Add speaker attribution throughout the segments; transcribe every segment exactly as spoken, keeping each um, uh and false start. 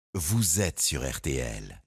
Speaker 1: Vous êtes sur R T L.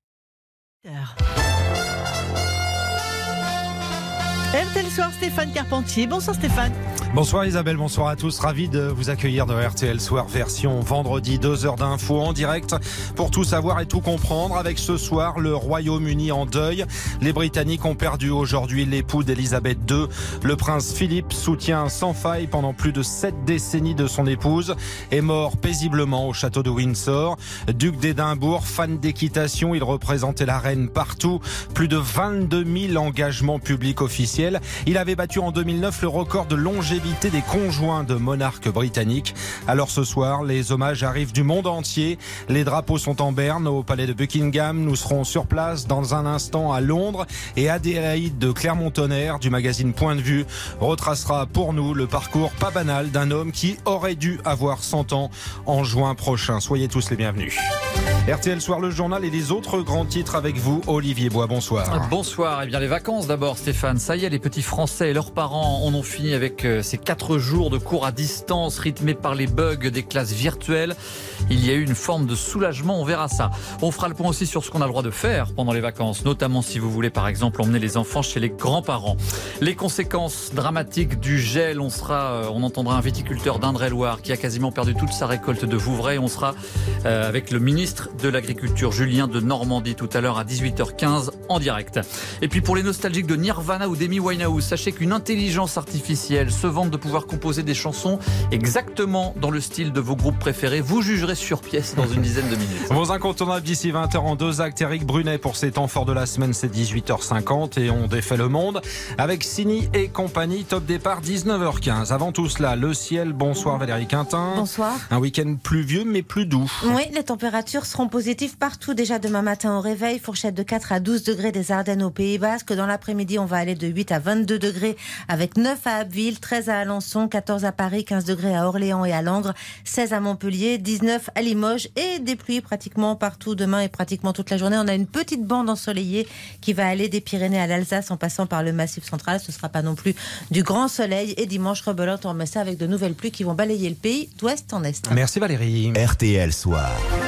Speaker 2: R T L Soir, Stéphane Carpentier. Bonsoir Stéphane.
Speaker 3: Bonsoir Isabelle, bonsoir à tous. Ravi de vous accueillir dans R T L Soir version vendredi, deux heures d'infos en direct pour tout savoir et tout comprendre. Avec ce soir, le Royaume-Uni en deuil. Les Britanniques ont perdu aujourd'hui l'époux d'Elisabeth deux. Le prince Philippe, soutien sans faille pendant plus de sept décennies de son épouse, est mort paisiblement au château de Windsor. Duc d'Édimbourg, fan d'équitation, il représentait la reine partout. Plus de vingt-deux mille engagements publics officiels. Il avait battu en deux mille neuf le record de longévité des conjoints de monarques britanniques. Alors ce soir, les hommages arrivent du monde entier. Les drapeaux sont en berne au palais de Buckingham. Nous serons sur place dans un instant à Londres. Et Adélaïde de Clermont-Tonnerre du magazine Point de Vue retracera pour nous le parcours pas banal d'un homme qui aurait dû avoir cent ans en juin prochain. Soyez tous les bienvenus. R T L Soir, le journal et les autres grands titres avec vous, Olivier Bois. Bonsoir.
Speaker 4: Bonsoir. Eh bien, les vacances d'abord, Stéphane. Ça y est, les petits Français et leurs parents en ont fini avec ces quatre jours de cours à distance rythmés par les bugs des classes virtuelles. Il y a eu une forme de soulagement, on verra ça. On fera le point aussi sur ce qu'on a le droit de faire pendant les vacances, notamment si vous voulez par exemple emmener les enfants chez les grands-parents. Les conséquences dramatiques du gel, on sera, on entendra un viticulteur d'Indre-et-Loire qui a quasiment perdu toute sa récolte de Vouvray. On sera euh, avec le ministre de l'Agriculture, Julien de Normandie, tout à l'heure à dix-huit heures quinze en direct. Et puis pour les nostalgiques de Nirvana ou d'Amy Winehouse, sachez qu'une intelligence artificielle se vante de pouvoir composer des chansons exactement dans le style de vos groupes préférés. Vous jugerez sur pièce dans une dizaine de minutes.
Speaker 3: Vos incontournables d'ici vingt heures en deux actes. Éric Brunet pour ses temps forts de la semaine, c'est dix-huit heures cinquante et on défait le monde avec Sini et compagnie. Top départ dix-neuf heures quinze. Avant tout cela, le ciel. Bonsoir Valérie Quintin.
Speaker 5: Bonsoir.
Speaker 3: Un week-end pluvieux mais plus doux.
Speaker 5: Oui, les températures seront positives partout déjà demain matin au réveil. Fourchette de quatre à douze degrés des Ardennes au Pays Basque. Dans l'après-midi, on va aller de huit à vingt-deux degrés avec neuf à Abbeville, treize à Alençon, quatorze à Paris, quinze degrés à Orléans et à Langres, seize à Montpellier, dix-neuf à Limoges et des pluies pratiquement partout demain et pratiquement toute la journée. On a une petite bande ensoleillée qui va aller des Pyrénées à l'Alsace en passant par le Massif central. Ce ne sera pas non plus du grand soleil. Et dimanche, rebelote, on remet ça avec de nouvelles pluies qui vont balayer le pays d'ouest en est.
Speaker 3: Merci Valérie.
Speaker 1: R T L Soir.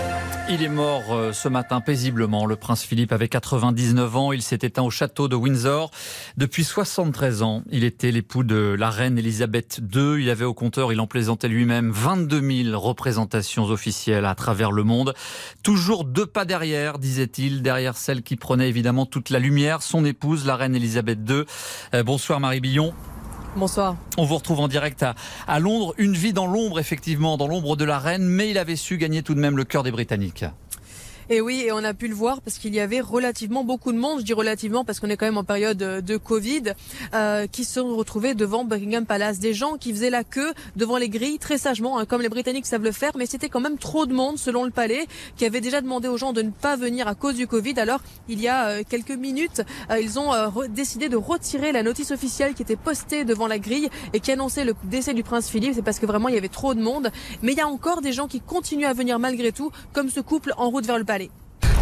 Speaker 4: Il est mort ce matin paisiblement. Le prince Philippe avait quatre-vingt-dix-neuf ans. Il s'est éteint au château de Windsor. Depuis soixante-treize ans, il était l'époux de la reine Elisabeth deux. Il avait au compteur, il en plaisantait lui-même, vingt-deux mille représentations officielles à travers le monde. Toujours deux pas derrière, disait-il, derrière celle qui prenait évidemment toute la lumière, son épouse, la reine Elisabeth deux. Euh, bonsoir Marie Billon.
Speaker 6: Bonsoir.
Speaker 4: On vous retrouve en direct à, à Londres. Une vie dans l'ombre, effectivement, dans l'ombre de la reine, mais il avait su gagner tout de même le cœur des Britanniques.
Speaker 6: Et oui, et on a pu le voir parce qu'il y avait relativement beaucoup de monde, je dis relativement parce qu'on est quand même en période de Covid, euh, qui se sont retrouvés devant Buckingham Palace. Des gens qui faisaient la queue devant les grilles, très sagement, hein, comme les Britanniques savent le faire, mais c'était quand même trop de monde selon le palais, qui avait déjà demandé aux gens de ne pas venir à cause du Covid. Alors, il y a euh, quelques minutes, euh, ils ont euh, décidé de retirer la notice officielle qui était postée devant la grille et qui annonçait le décès du prince Philippe. C'est parce que vraiment, il y avait trop de monde. Mais il y a encore des gens qui continuent à venir malgré tout, comme ce couple en route vers le palais.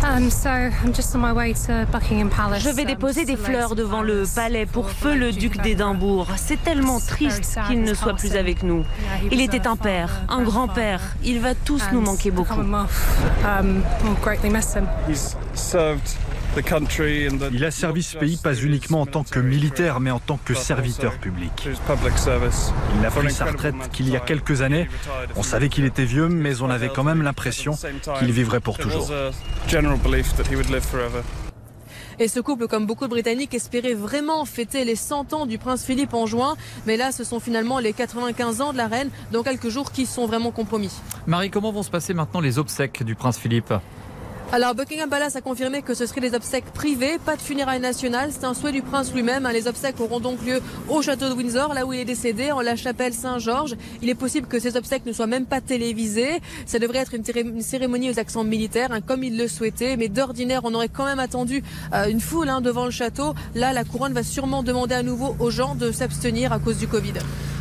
Speaker 7: Je vais déposer des fleurs devant le palais pour feu le duc d'Édimbourg. C'est tellement triste qu'il ne soit plus avec nous. Il était un père, un grand-père. Il va tous nous manquer beaucoup.
Speaker 8: Il a servi ce pays pas uniquement en tant que militaire, mais en tant que serviteur public. Il a pris sa retraite qu'il y a quelques années. On savait qu'il était vieux, mais on avait quand même l'impression qu'il vivrait pour toujours.
Speaker 6: Et ce couple, comme beaucoup de Britanniques, espérait vraiment fêter les cent ans du prince Philippe en juin. Mais là, ce sont finalement les quatre-vingt-quinze ans de la reine, dans quelques jours, qui sont vraiment compromis.
Speaker 4: Marie, comment vont se passer maintenant les obsèques du prince Philippe ?
Speaker 6: Alors Buckingham Palace a confirmé que ce seraient des obsèques privées, pas de funérailles nationales. C'est un souhait du prince lui-même. Les obsèques auront donc lieu au château de Windsor, là où il est décédé, en la chapelle Saint-Georges. Il est possible que ces obsèques ne soient même pas télévisées. Ça devrait être une cérémonie aux accents militaires, hein, comme il le souhaitait. Mais d'ordinaire, on aurait quand même attendu euh, une foule hein, devant le château. Là, la couronne va sûrement demander à nouveau aux gens de s'abstenir à cause du Covid.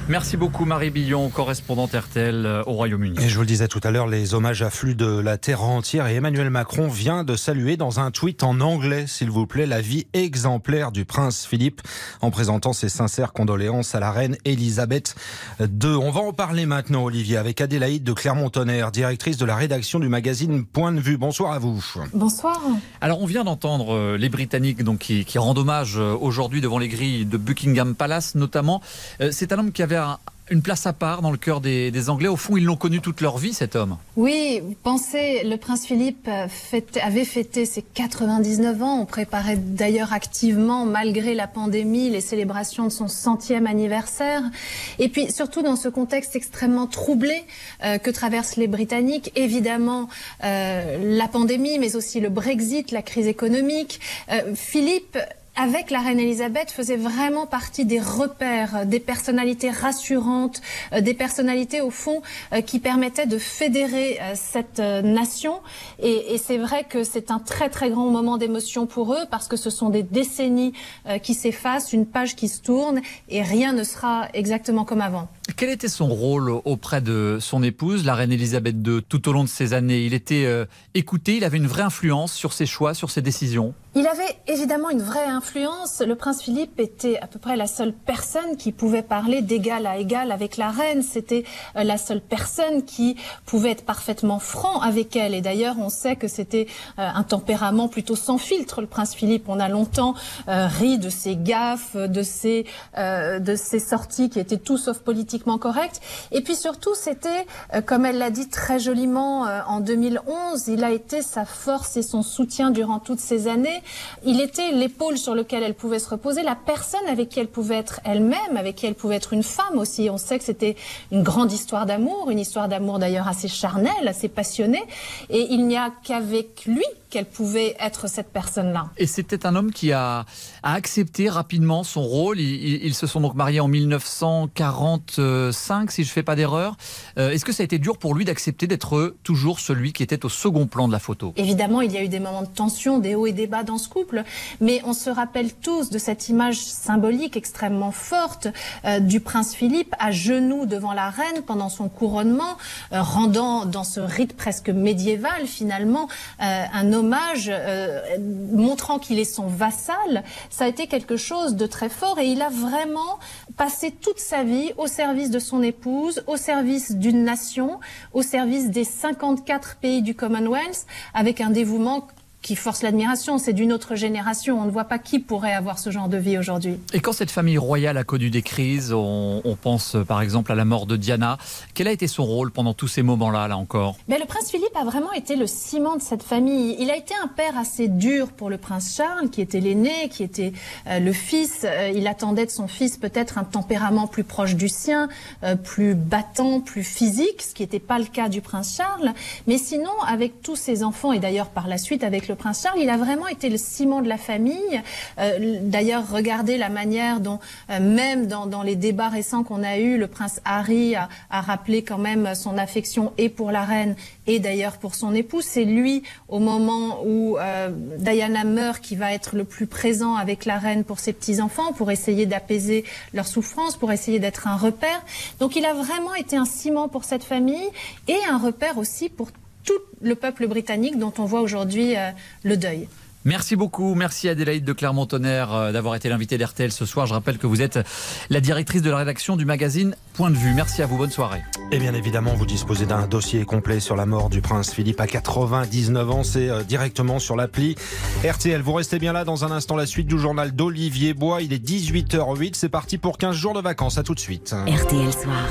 Speaker 4: Merci beaucoup Marie Billon, correspondante R T L au Royaume-Uni.
Speaker 3: Et je vous le disais tout à l'heure, les hommages affluent de la terre entière et Emmanuel Macron vient de saluer dans un tweet en anglais, s'il vous plaît, la vie exemplaire du prince Philippe en présentant ses sincères condoléances à la reine Elisabeth deux. On va en parler maintenant, Olivier, avec Adélaïde de Clermont-Tonnerre, directrice de la rédaction du magazine Point de Vue. Bonsoir à vous.
Speaker 9: Bonsoir.
Speaker 4: Alors on vient d'entendre les Britanniques donc, qui, qui rendent hommage aujourd'hui devant les grilles de Buckingham Palace notamment. C'est un homme qui avait un, une place à part dans le cœur des, des Anglais. Au fond, ils l'ont connu toute leur vie, cet homme.
Speaker 9: Oui, vous pensez, le prince Philippe fête, avait fêté ses quatre-vingt-dix-neuf ans. On préparait d'ailleurs activement, malgré la pandémie, les célébrations de son centième anniversaire. Et puis surtout dans ce contexte extrêmement troublé euh, que traversent les Britanniques, évidemment euh, la pandémie, mais aussi le Brexit, la crise économique. Euh, Philippe, avec la reine Elisabeth, faisait vraiment partie des repères, des personnalités rassurantes, des personnalités au fond qui permettaient de fédérer cette nation. Et, et c'est vrai que c'est un très très grand moment d'émotion pour eux parce que ce sont des décennies qui s'effacent, une page qui se tourne et rien ne sera exactement comme avant.
Speaker 4: Quel était son rôle auprès de son épouse, la reine Elisabeth deux, tout au long de ces années? Il était euh, écouté, il avait une vraie influence sur ses choix, sur ses décisions?
Speaker 9: Il avait évidemment une vraie influence. Le prince Philippe était à peu près la seule personne qui pouvait parler d'égal à égal avec la reine. C'était euh, la seule personne qui pouvait être parfaitement franc avec elle. Et d'ailleurs, on sait que c'était euh, un tempérament plutôt sans filtre, le prince Philippe. On a longtemps euh, ri de ses gaffes, de ses, euh, de ses sorties qui étaient tout sauf politiquement correctes. Et puis surtout, c'était, euh, comme elle l'a dit très joliment euh, en deux mille onze, il a été sa force et son soutien durant toutes ces années. Il était l'épaule sur laquelle elle pouvait se reposer, la personne avec qui elle pouvait être elle-même, avec qui elle pouvait être une femme aussi. On sait que c'était une grande histoire d'amour, une histoire d'amour d'ailleurs assez charnelle, assez passionnée. Et il n'y a qu'avec lui qu'elle pouvait être cette personne-là.
Speaker 4: Et c'était un homme qui a, a accepté rapidement son rôle. Ils, ils, ils se sont donc mariés en mille neuf cent quarante-cinq, si je ne fais pas d'erreur. Euh, est-ce que ça a été dur pour lui d'accepter d'être toujours celui qui était au second plan de la photo?
Speaker 9: Évidemment, il y a eu des moments de tension, des hauts et des bas dans ce couple, mais on se rappelle tous de cette image symbolique extrêmement forte euh, du prince Philippe à genoux devant la reine pendant son couronnement, euh, rendant dans ce rite presque médiéval finalement euh, un hommage, euh, montrant qu'il est son vassal. Ça a été quelque chose de très fort et il a vraiment passé toute sa vie au service de son épouse, au service d'une nation, au service des cinquante-quatre pays du Commonwealth, avec un dévouement qui force l'admiration. C'est d'une autre génération. On ne voit pas qui pourrait avoir ce genre de vie aujourd'hui.
Speaker 4: Et quand cette famille royale a connu des crises, on, on pense par exemple à la mort de Diana, quel a été son rôle pendant tous ces moments-là, là encore?
Speaker 9: Mais le prince Philippe a vraiment été le ciment de cette famille. Il a été un père assez dur pour le prince Charles, qui était l'aîné, qui était euh, le fils. Euh, il attendait de son fils peut-être un tempérament plus proche du sien, euh, plus battant, plus physique, ce qui n'était pas le cas du prince Charles. Mais sinon, avec tous ses enfants, et d'ailleurs par la suite avec le prince Charles, il a vraiment été le ciment de la famille. Euh, d'ailleurs, regardez la manière dont, euh, même dans, dans les débats récents qu'on a eus, le prince Harry a, a rappelé quand même son affection et pour la reine et d'ailleurs pour son épouse. C'est lui, au moment où euh, Diana meurt, qui va être le plus présent avec la reine pour ses petits-enfants, pour essayer d'apaiser leur souffrance, pour essayer d'être un repère. Donc il a vraiment été un ciment pour cette famille et un repère aussi pour tout le peuple britannique dont on voit aujourd'hui euh, le deuil.
Speaker 4: Merci beaucoup, merci Adélaïde de Clermont-Tonnerre euh, d'avoir été l'invitée d'R T L ce soir. Je rappelle que vous êtes la directrice de la rédaction du magazine Point de Vue. Merci à vous, bonne soirée.
Speaker 3: Et bien évidemment, vous disposez d'un dossier complet sur la mort du prince Philippe à quatre-vingt-dix-neuf ans. C'est euh, directement sur l'appli R T L. Vous restez bien là, dans un instant la suite du journal d'Olivier Bois. Il est dix-huit heures huit, c'est parti pour quinze jours de vacances. À tout de suite.
Speaker 10: R T L Soir.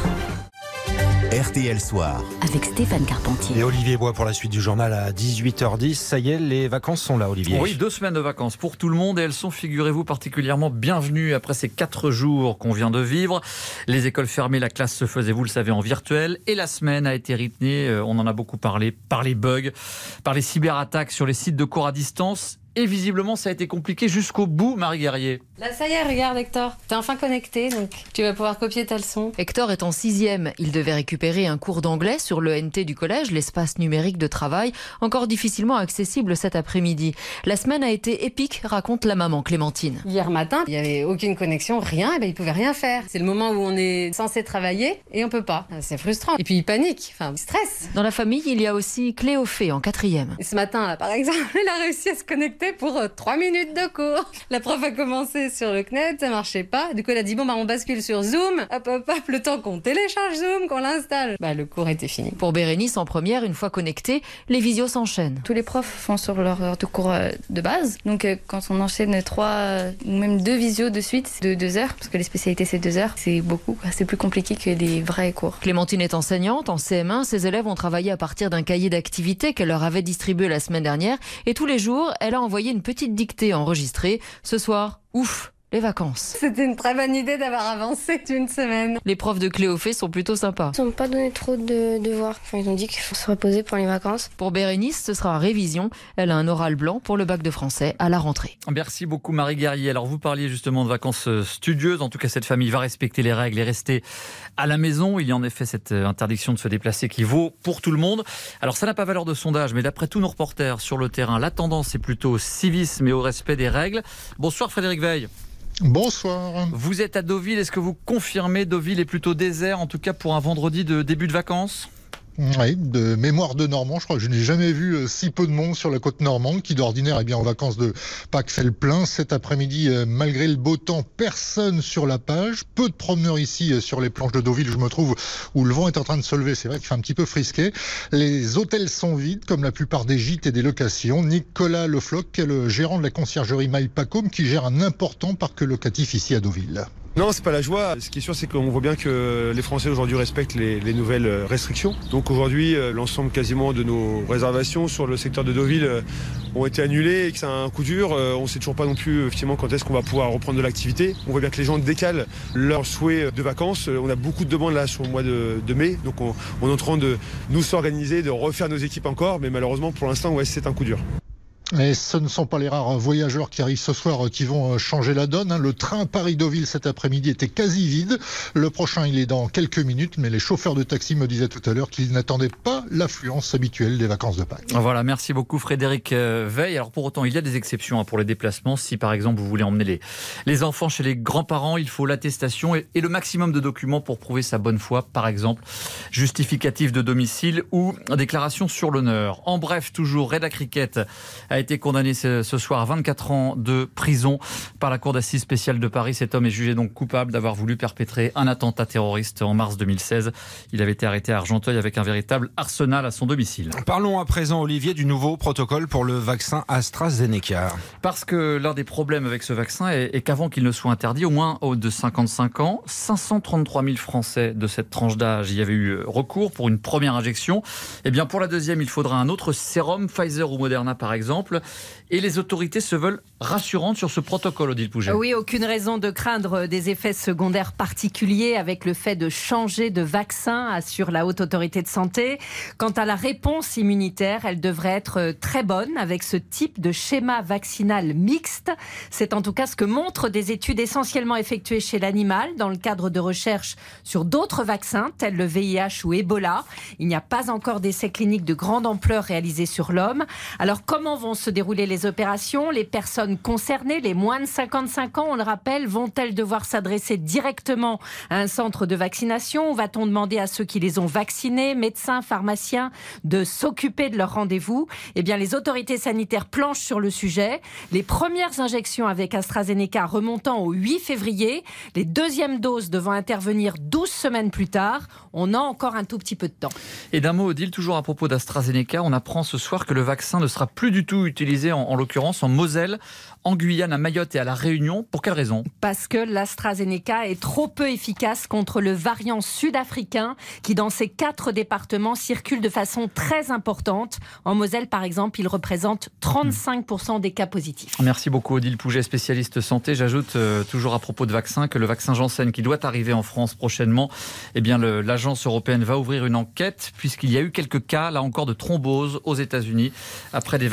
Speaker 1: R T L Soir.
Speaker 10: Avec Stéphane Carpentier.
Speaker 3: Et Olivier Bois pour la suite du journal à dix-huit heures dix. Ça y est, les vacances sont là, Olivier.
Speaker 4: Oui, deux semaines de vacances pour tout le monde et elles sont, figurez-vous, particulièrement bienvenues après ces quatre jours qu'on vient de vivre. Les écoles fermées, la classe se faisait, vous le savez, en virtuel et la semaine a été rythmée, on en a beaucoup parlé, par les bugs, par les cyberattaques sur les sites de cours à distance. Et visiblement, ça a été compliqué jusqu'au bout, Marie Guerrier.
Speaker 11: Là, ça y est, regarde Hector, t'es enfin connecté, donc tu vas pouvoir copier ta leçon.
Speaker 12: Hector est en sixième. Il devait récupérer un cours d'anglais sur le N T du collège, l'espace numérique de travail, encore difficilement accessible cet après-midi. La semaine a été épique, raconte la maman Clémentine.
Speaker 11: Hier matin, il n'y avait aucune connexion, rien, et ben il pouvait rien faire. C'est le moment où on est censé travailler et on peut pas. C'est frustrant. Et puis il panique, enfin, il stresse.
Speaker 12: Dans la famille, il y a aussi Cléophée en quatrième.
Speaker 11: Et ce matin, là, par exemple, elle a réussi à se connecter pour euh, trois minutes de cours. La prof a commencé sur le C N E T, ça marchait pas. Du coup, elle a dit bon bah on bascule sur Zoom. Hop hop hop, le temps qu'on télécharge Zoom, qu'on l'installe. Bah le cours était fini.
Speaker 12: Pour Bérénice, en première, une fois connectée, les visios s'enchaînent.
Speaker 13: Tous les profs font sur leur heure de cours de base. Donc euh, quand on enchaîne trois ou même deux visios de suite de deux heures, parce que les spécialités c'est deux heures, c'est beaucoup. C'est plus compliqué que les vrais cours.
Speaker 12: Clémentine est enseignante en C M un. Ses élèves ont travaillé à partir d'un cahier d'activités qu'elle leur avait distribué la semaine dernière. Et tous les jours, elle a envoyé une petite dictée enregistrée. Ce soir, ouf, les vacances.
Speaker 11: C'était une très bonne idée d'avoir avancé d'une semaine.
Speaker 12: Les profs de Cléophée sont plutôt sympas.
Speaker 14: Ils n'ont pas donné trop de devoirs. Enfin, ils ont dit qu'il faut se reposer pour les vacances.
Speaker 12: Pour Bérénice, ce sera révision. Elle a un oral blanc pour le bac de français à la rentrée.
Speaker 4: Merci beaucoup Marie Guerrier. Alors vous parliez justement de vacances studieuses. En tout cas, cette famille va respecter les règles et rester à la maison. Il y a en effet cette interdiction de se déplacer qui vaut pour tout le monde. Alors ça n'a pas valeur de sondage, mais d'après tous nos reporters sur le terrain, la tendance est plutôt au civisme et au respect des règles. Bonsoir Frédéric Veil.
Speaker 15: Bonsoir.
Speaker 4: Vous êtes à Deauville, est-ce que vous confirmez Deauville est plutôt désert, en tout cas pour un vendredi de début de vacances ?
Speaker 15: Oui, de mémoire de Normand, je crois que je n'ai jamais vu si peu de monde sur la côte normande qui d'ordinaire est bien en vacances de Pâques fait le plein. Cet après-midi, malgré le beau temps, personne sur la plage. Peu de promeneurs ici sur les planches de Deauville, je me trouve, où le vent est en train de se lever. C'est vrai qu'il fait un petit peu frisqué. Les hôtels sont vides, comme la plupart des gîtes et des locations. Nicolas Lefloc est le gérant de la conciergerie Maille-Pacôme qui gère un important parc locatif ici à Deauville.
Speaker 16: Non, c'est pas la joie. Ce qui est sûr, c'est qu'on voit bien que les Français aujourd'hui respectent les, les nouvelles restrictions. Donc aujourd'hui, l'ensemble quasiment de nos réservations sur le secteur de Deauville ont été annulées et que c'est un coup dur. On ne sait toujours pas non plus effectivement quand est-ce qu'on va pouvoir reprendre de l'activité. On voit bien que les gens décalent leurs souhaits de vacances. On a beaucoup de demandes là sur le mois de, de mai. Donc on, on est en train de nous s'organiser, de refaire nos équipes encore. Mais malheureusement, pour l'instant, ouais, c'est un coup dur.
Speaker 15: Et ce ne sont pas les rares voyageurs qui arrivent ce soir qui vont changer la donne. Le train Paris-Deauville cet après-midi était quasi vide. Le prochain, il est dans quelques minutes, mais les chauffeurs de taxi me disaient tout à l'heure qu'ils n'attendaient pas l'affluence habituelle des vacances de Pâques.
Speaker 4: Voilà, merci beaucoup Frédéric Veil. Alors pour autant, il y a des exceptions pour les déplacements. Si par exemple vous voulez emmener les, les enfants chez les grands-parents, il faut l'attestation et, et le maximum de documents pour prouver sa bonne foi. Par exemple, justificatif de domicile ou déclaration sur l'honneur. En bref, toujours, Reda Cricket a été condamné ce, ce soir à vingt-quatre ans de prison par la Cour d'assises spéciale de Paris. Cet homme est jugé donc coupable d'avoir voulu perpétrer un attentat terroriste en mars deux mille seize. Il avait été arrêté à Argenteuil avec un véritable arsenal à son domicile.
Speaker 3: Parlons à présent, Olivier, du nouveau protocole pour le vaccin AstraZeneca.
Speaker 4: Parce que l'un des problèmes avec ce vaccin est, est qu'avant qu'il ne soit interdit, au moins aux de cinquante-cinq ans, cinq cent trente-trois mille Français de cette tranche d'âge y avaient eu recours pour une première injection. Et bien pour la deuxième, il faudra un autre sérum, Pfizer ou Moderna par exemple. Et les autorités se veulent rassurantes sur ce protocole, Odile Pouget.
Speaker 17: Oui, aucune raison de craindre des effets secondaires particuliers avec le fait de changer de vaccin, assure la Haute Autorité de Santé. Quant à la réponse immunitaire, elle devrait être très bonne avec ce type de schéma vaccinal mixte. C'est en tout cas ce que montrent des études essentiellement effectuées chez l'animal dans le cadre de recherches sur d'autres vaccins tels le V I H ou Ebola. Il n'y a pas encore d'essais cliniques de grande ampleur réalisés sur l'homme. Alors comment vont se dérouler les opérations? Les personnes concernées, les moins de cinquante-cinq ans, on le rappelle, vont-elles devoir s'adresser directement à un centre de vaccination ou va-t-on demander à ceux qui les ont vaccinés, médecins, pharmaciens, de s'occuper de leur rendez-vous? Eh bien, les autorités sanitaires planchent sur le sujet. Les premières injections avec AstraZeneca remontant au huit février, les deuxièmes doses devant intervenir douze semaines plus tard. On a encore un tout petit peu de temps.
Speaker 4: Et d'un mot, Odile, toujours à propos d'AstraZeneca, on apprend ce soir que le vaccin ne sera plus du tout utilisé, en, en l'occurrence en Moselle, en Guyane, à Mayotte et à La Réunion. Pour quelle raison? Parce
Speaker 17: que l'AstraZeneca est trop peu efficace contre le variant sud-africain qui, dans ces quatre départements, circule de façon très importante. En Moselle, par exemple, il représente trente-cinq pour cent des cas positifs.
Speaker 4: Merci beaucoup, Odile Pouget, spécialiste santé. J'ajoute, euh, toujours à propos de vaccins, que le vaccin Janssen, qui doit arriver en France prochainement, eh bien, le, l'agence européenne va ouvrir une enquête puisqu'il y a eu quelques cas, là encore, de thrombose aux États-Unis après des vaccinations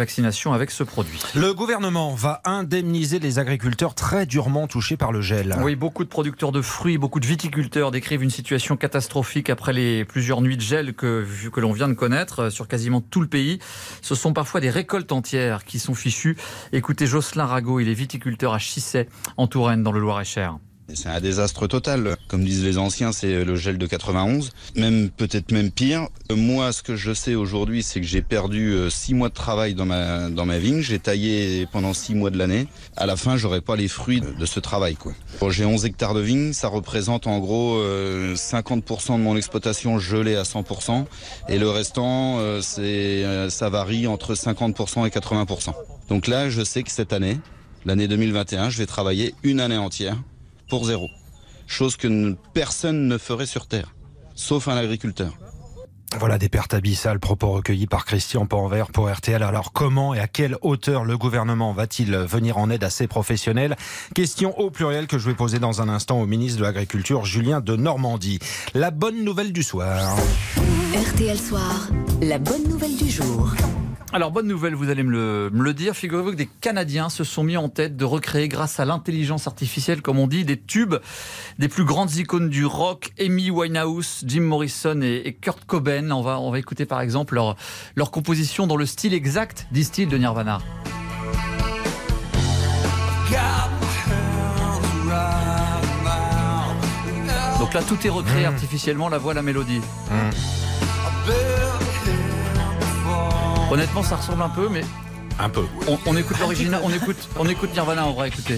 Speaker 4: attention avec ce produit.
Speaker 3: Le gouvernement va indemniser les agriculteurs très durement touchés par le gel.
Speaker 4: Oui, beaucoup de producteurs de fruits, beaucoup de viticulteurs décrivent une situation catastrophique après les plusieurs nuits de gel que, que l'on vient de connaître sur quasiment tout le pays. Ce sont parfois des récoltes entières qui sont fichues. Écoutez Jocelyn Rago, il est viticulteur à Chissay, en Touraine, dans le Loir-et-Cher.
Speaker 18: C'est un désastre total. Comme disent les anciens, c'est le gel de quatre-vingt-onze. Même, peut-être même pire. Moi, ce que je sais aujourd'hui, c'est que j'ai perdu six mois de travail dans ma, dans ma vigne. J'ai taillé pendant six mois de l'année. À la fin, j'aurai pas les fruits de ce travail, quoi. Bon, j'ai onze hectares de vignes. Ça représente en gros euh, cinquante pour cent de mon exploitation gelée à cent pour cent. Et le restant, euh, c'est, euh, ça varie entre cinquante pour cent et quatre-vingts pour cent. Donc là, je sais que cette année, l'année deux mille vingt et un, je vais travailler une année entière pour zéro. Chose que personne ne ferait sur Terre, sauf un agriculteur.
Speaker 3: Voilà des pertes abyssales, propos recueillis par Christian Panvert pour R T L. Alors comment et à quelle hauteur le gouvernement va-t-il venir en aide à ces professionnels? Question au pluriel que je vais poser dans un instant au ministre de l'Agriculture, Julien de Normandie. La bonne nouvelle du soir.
Speaker 10: R T L Soir, la bonne nouvelle du jour.
Speaker 4: Alors, bonne nouvelle, vous allez me le, me le dire. Figurez-vous que des Canadiens se sont mis en tête de recréer, grâce à l'intelligence artificielle, comme on dit, des tubes des plus grandes icônes du rock, Amy Winehouse, Jim Morrison et, et Kurt Cobain. On va, on va écouter par exemple leur, leur composition dans le style exact, disent-ils, de Nirvana. Donc là, tout est recréé mmh. artificiellement, la voix, la mélodie. Mmh. Honnêtement, ça ressemble un peu, mais
Speaker 3: un peu.
Speaker 4: On, on écoute l'original, on écoute, on écoute Nirvana en vrai. Écoutez.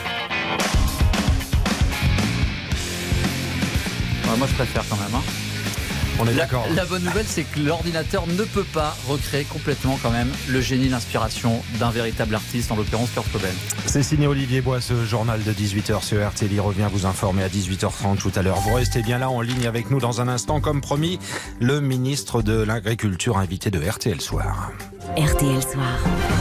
Speaker 4: Ouais, moi, je préfère quand même. Hein.
Speaker 3: On est d'accord.
Speaker 4: La, la bonne nouvelle, c'est que l'ordinateur ne peut pas recréer complètement quand même le génie, l'inspiration d'un véritable artiste, en l'occurrence Kurt Cobain.
Speaker 3: C'est signé Olivier Bois, ce journal de dix-huit heures sur R T L. Il revient vous informer à dix-huit heures trente tout à l'heure. Vous restez bien là en ligne avec nous dans un instant, comme promis, le ministre de l'Agriculture invité de R T L Soir.
Speaker 10: R T L Soir.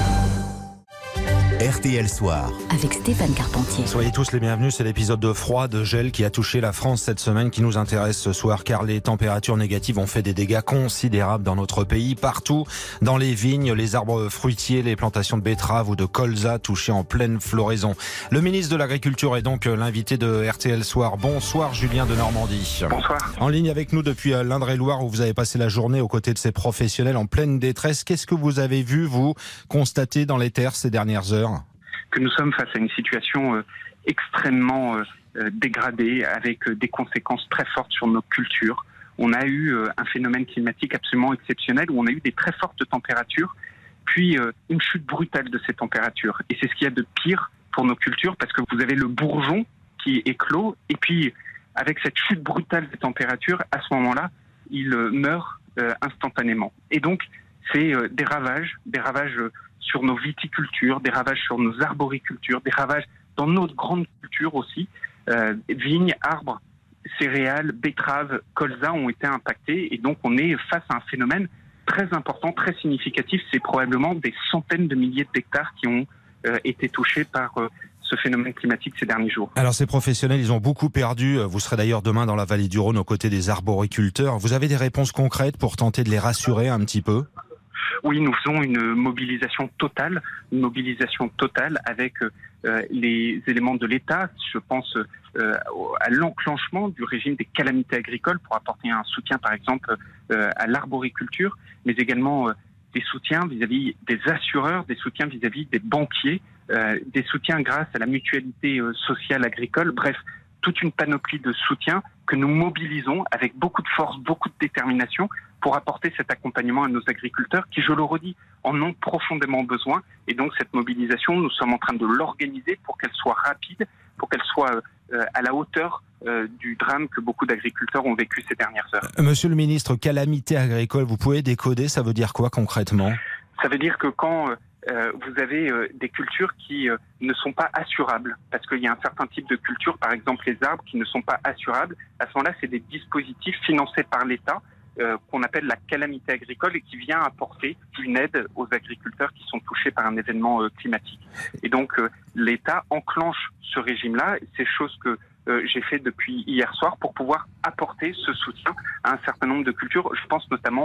Speaker 1: R T L Soir.
Speaker 10: Avec Stéphane Carpentier.
Speaker 3: Soyez tous les bienvenus, c'est l'épisode de froid, de gel qui a touché la France cette semaine qui nous intéresse ce soir, car les températures négatives ont fait des dégâts considérables dans notre pays. Partout, dans les vignes, les arbres fruitiers, les plantations de betteraves ou de colza touchées en pleine floraison. Le ministre de l'Agriculture est donc l'invité de R T L Soir. Bonsoir Julien de Normandie.
Speaker 19: Bonsoir.
Speaker 3: En ligne avec nous depuis l'Indre-et-Loire où vous avez passé la journée aux côtés de ces professionnels en pleine détresse. Qu'est-ce que vous avez vu, vous, constater dans les terres ces dernières heures ?
Speaker 19: Que nous sommes face à une situation euh, extrêmement euh, dégradée, avec euh, des conséquences très fortes sur nos cultures. On a eu euh, un phénomène climatique absolument exceptionnel où on a eu des très fortes températures, puis euh, une chute brutale de ces températures. Et c'est ce qu'il y a de pire pour nos cultures, parce que vous avez le bourgeon qui éclot, et puis avec cette chute brutale des températures, à ce moment-là, il euh, meurt euh, instantanément. Et donc, c'est euh, des ravages, des ravages... Euh, sur nos viticultures, des ravages sur nos arboricultures, des ravages dans notre grande culture aussi. Euh, vignes, arbres, céréales, betteraves, colza ont été impactés et donc on est face à un phénomène très important, très significatif. C'est probablement des centaines de milliers d'hectares qui ont euh, été touchés par euh, ce phénomène climatique ces derniers jours.
Speaker 3: Alors ces professionnels, ils ont beaucoup perdu. Vous serez d'ailleurs demain dans la vallée du Rhône aux côtés des arboriculteurs. Vous avez des réponses concrètes pour tenter de les rassurer un petit peu ?
Speaker 19: Oui, nous faisons une mobilisation totale, une mobilisation totale avec euh, les éléments de l'État. Je pense euh, à l'enclenchement du régime des calamités agricoles pour apporter un soutien, par exemple, euh, à l'arboriculture, mais également euh, des soutiens vis-à-vis des assureurs, des soutiens vis-à-vis des banquiers, euh, des soutiens grâce à la mutualité euh, sociale agricole. Bref, toute une panoplie de soutiens que nous mobilisons avec beaucoup de force, beaucoup de détermination pour apporter cet accompagnement à nos agriculteurs qui, je le redis, en ont profondément besoin. Et donc cette mobilisation, nous sommes en train de l'organiser pour qu'elle soit rapide, pour qu'elle soit euh, à la hauteur euh, du drame que beaucoup d'agriculteurs ont vécu ces dernières heures.
Speaker 3: Monsieur le ministre, calamité agricole, vous pouvez décoder, ça veut dire quoi concrètement ?
Speaker 19: Ça veut dire que quand... Euh, Euh, vous avez euh, des cultures qui euh, ne sont pas assurables, parce qu'il y a un certain type de culture, par exemple les arbres, qui ne sont pas assurables. À ce moment-là, c'est des dispositifs financés par l'État euh, qu'on appelle la calamité agricole et qui vient apporter une aide aux agriculteurs qui sont touchés par un événement euh, climatique. Et donc euh, l'État enclenche ce régime-là. C'est chose que euh, j'ai fait depuis hier soir pour pouvoir apporter ce soutien à un certain nombre de cultures. Je pense notamment euh,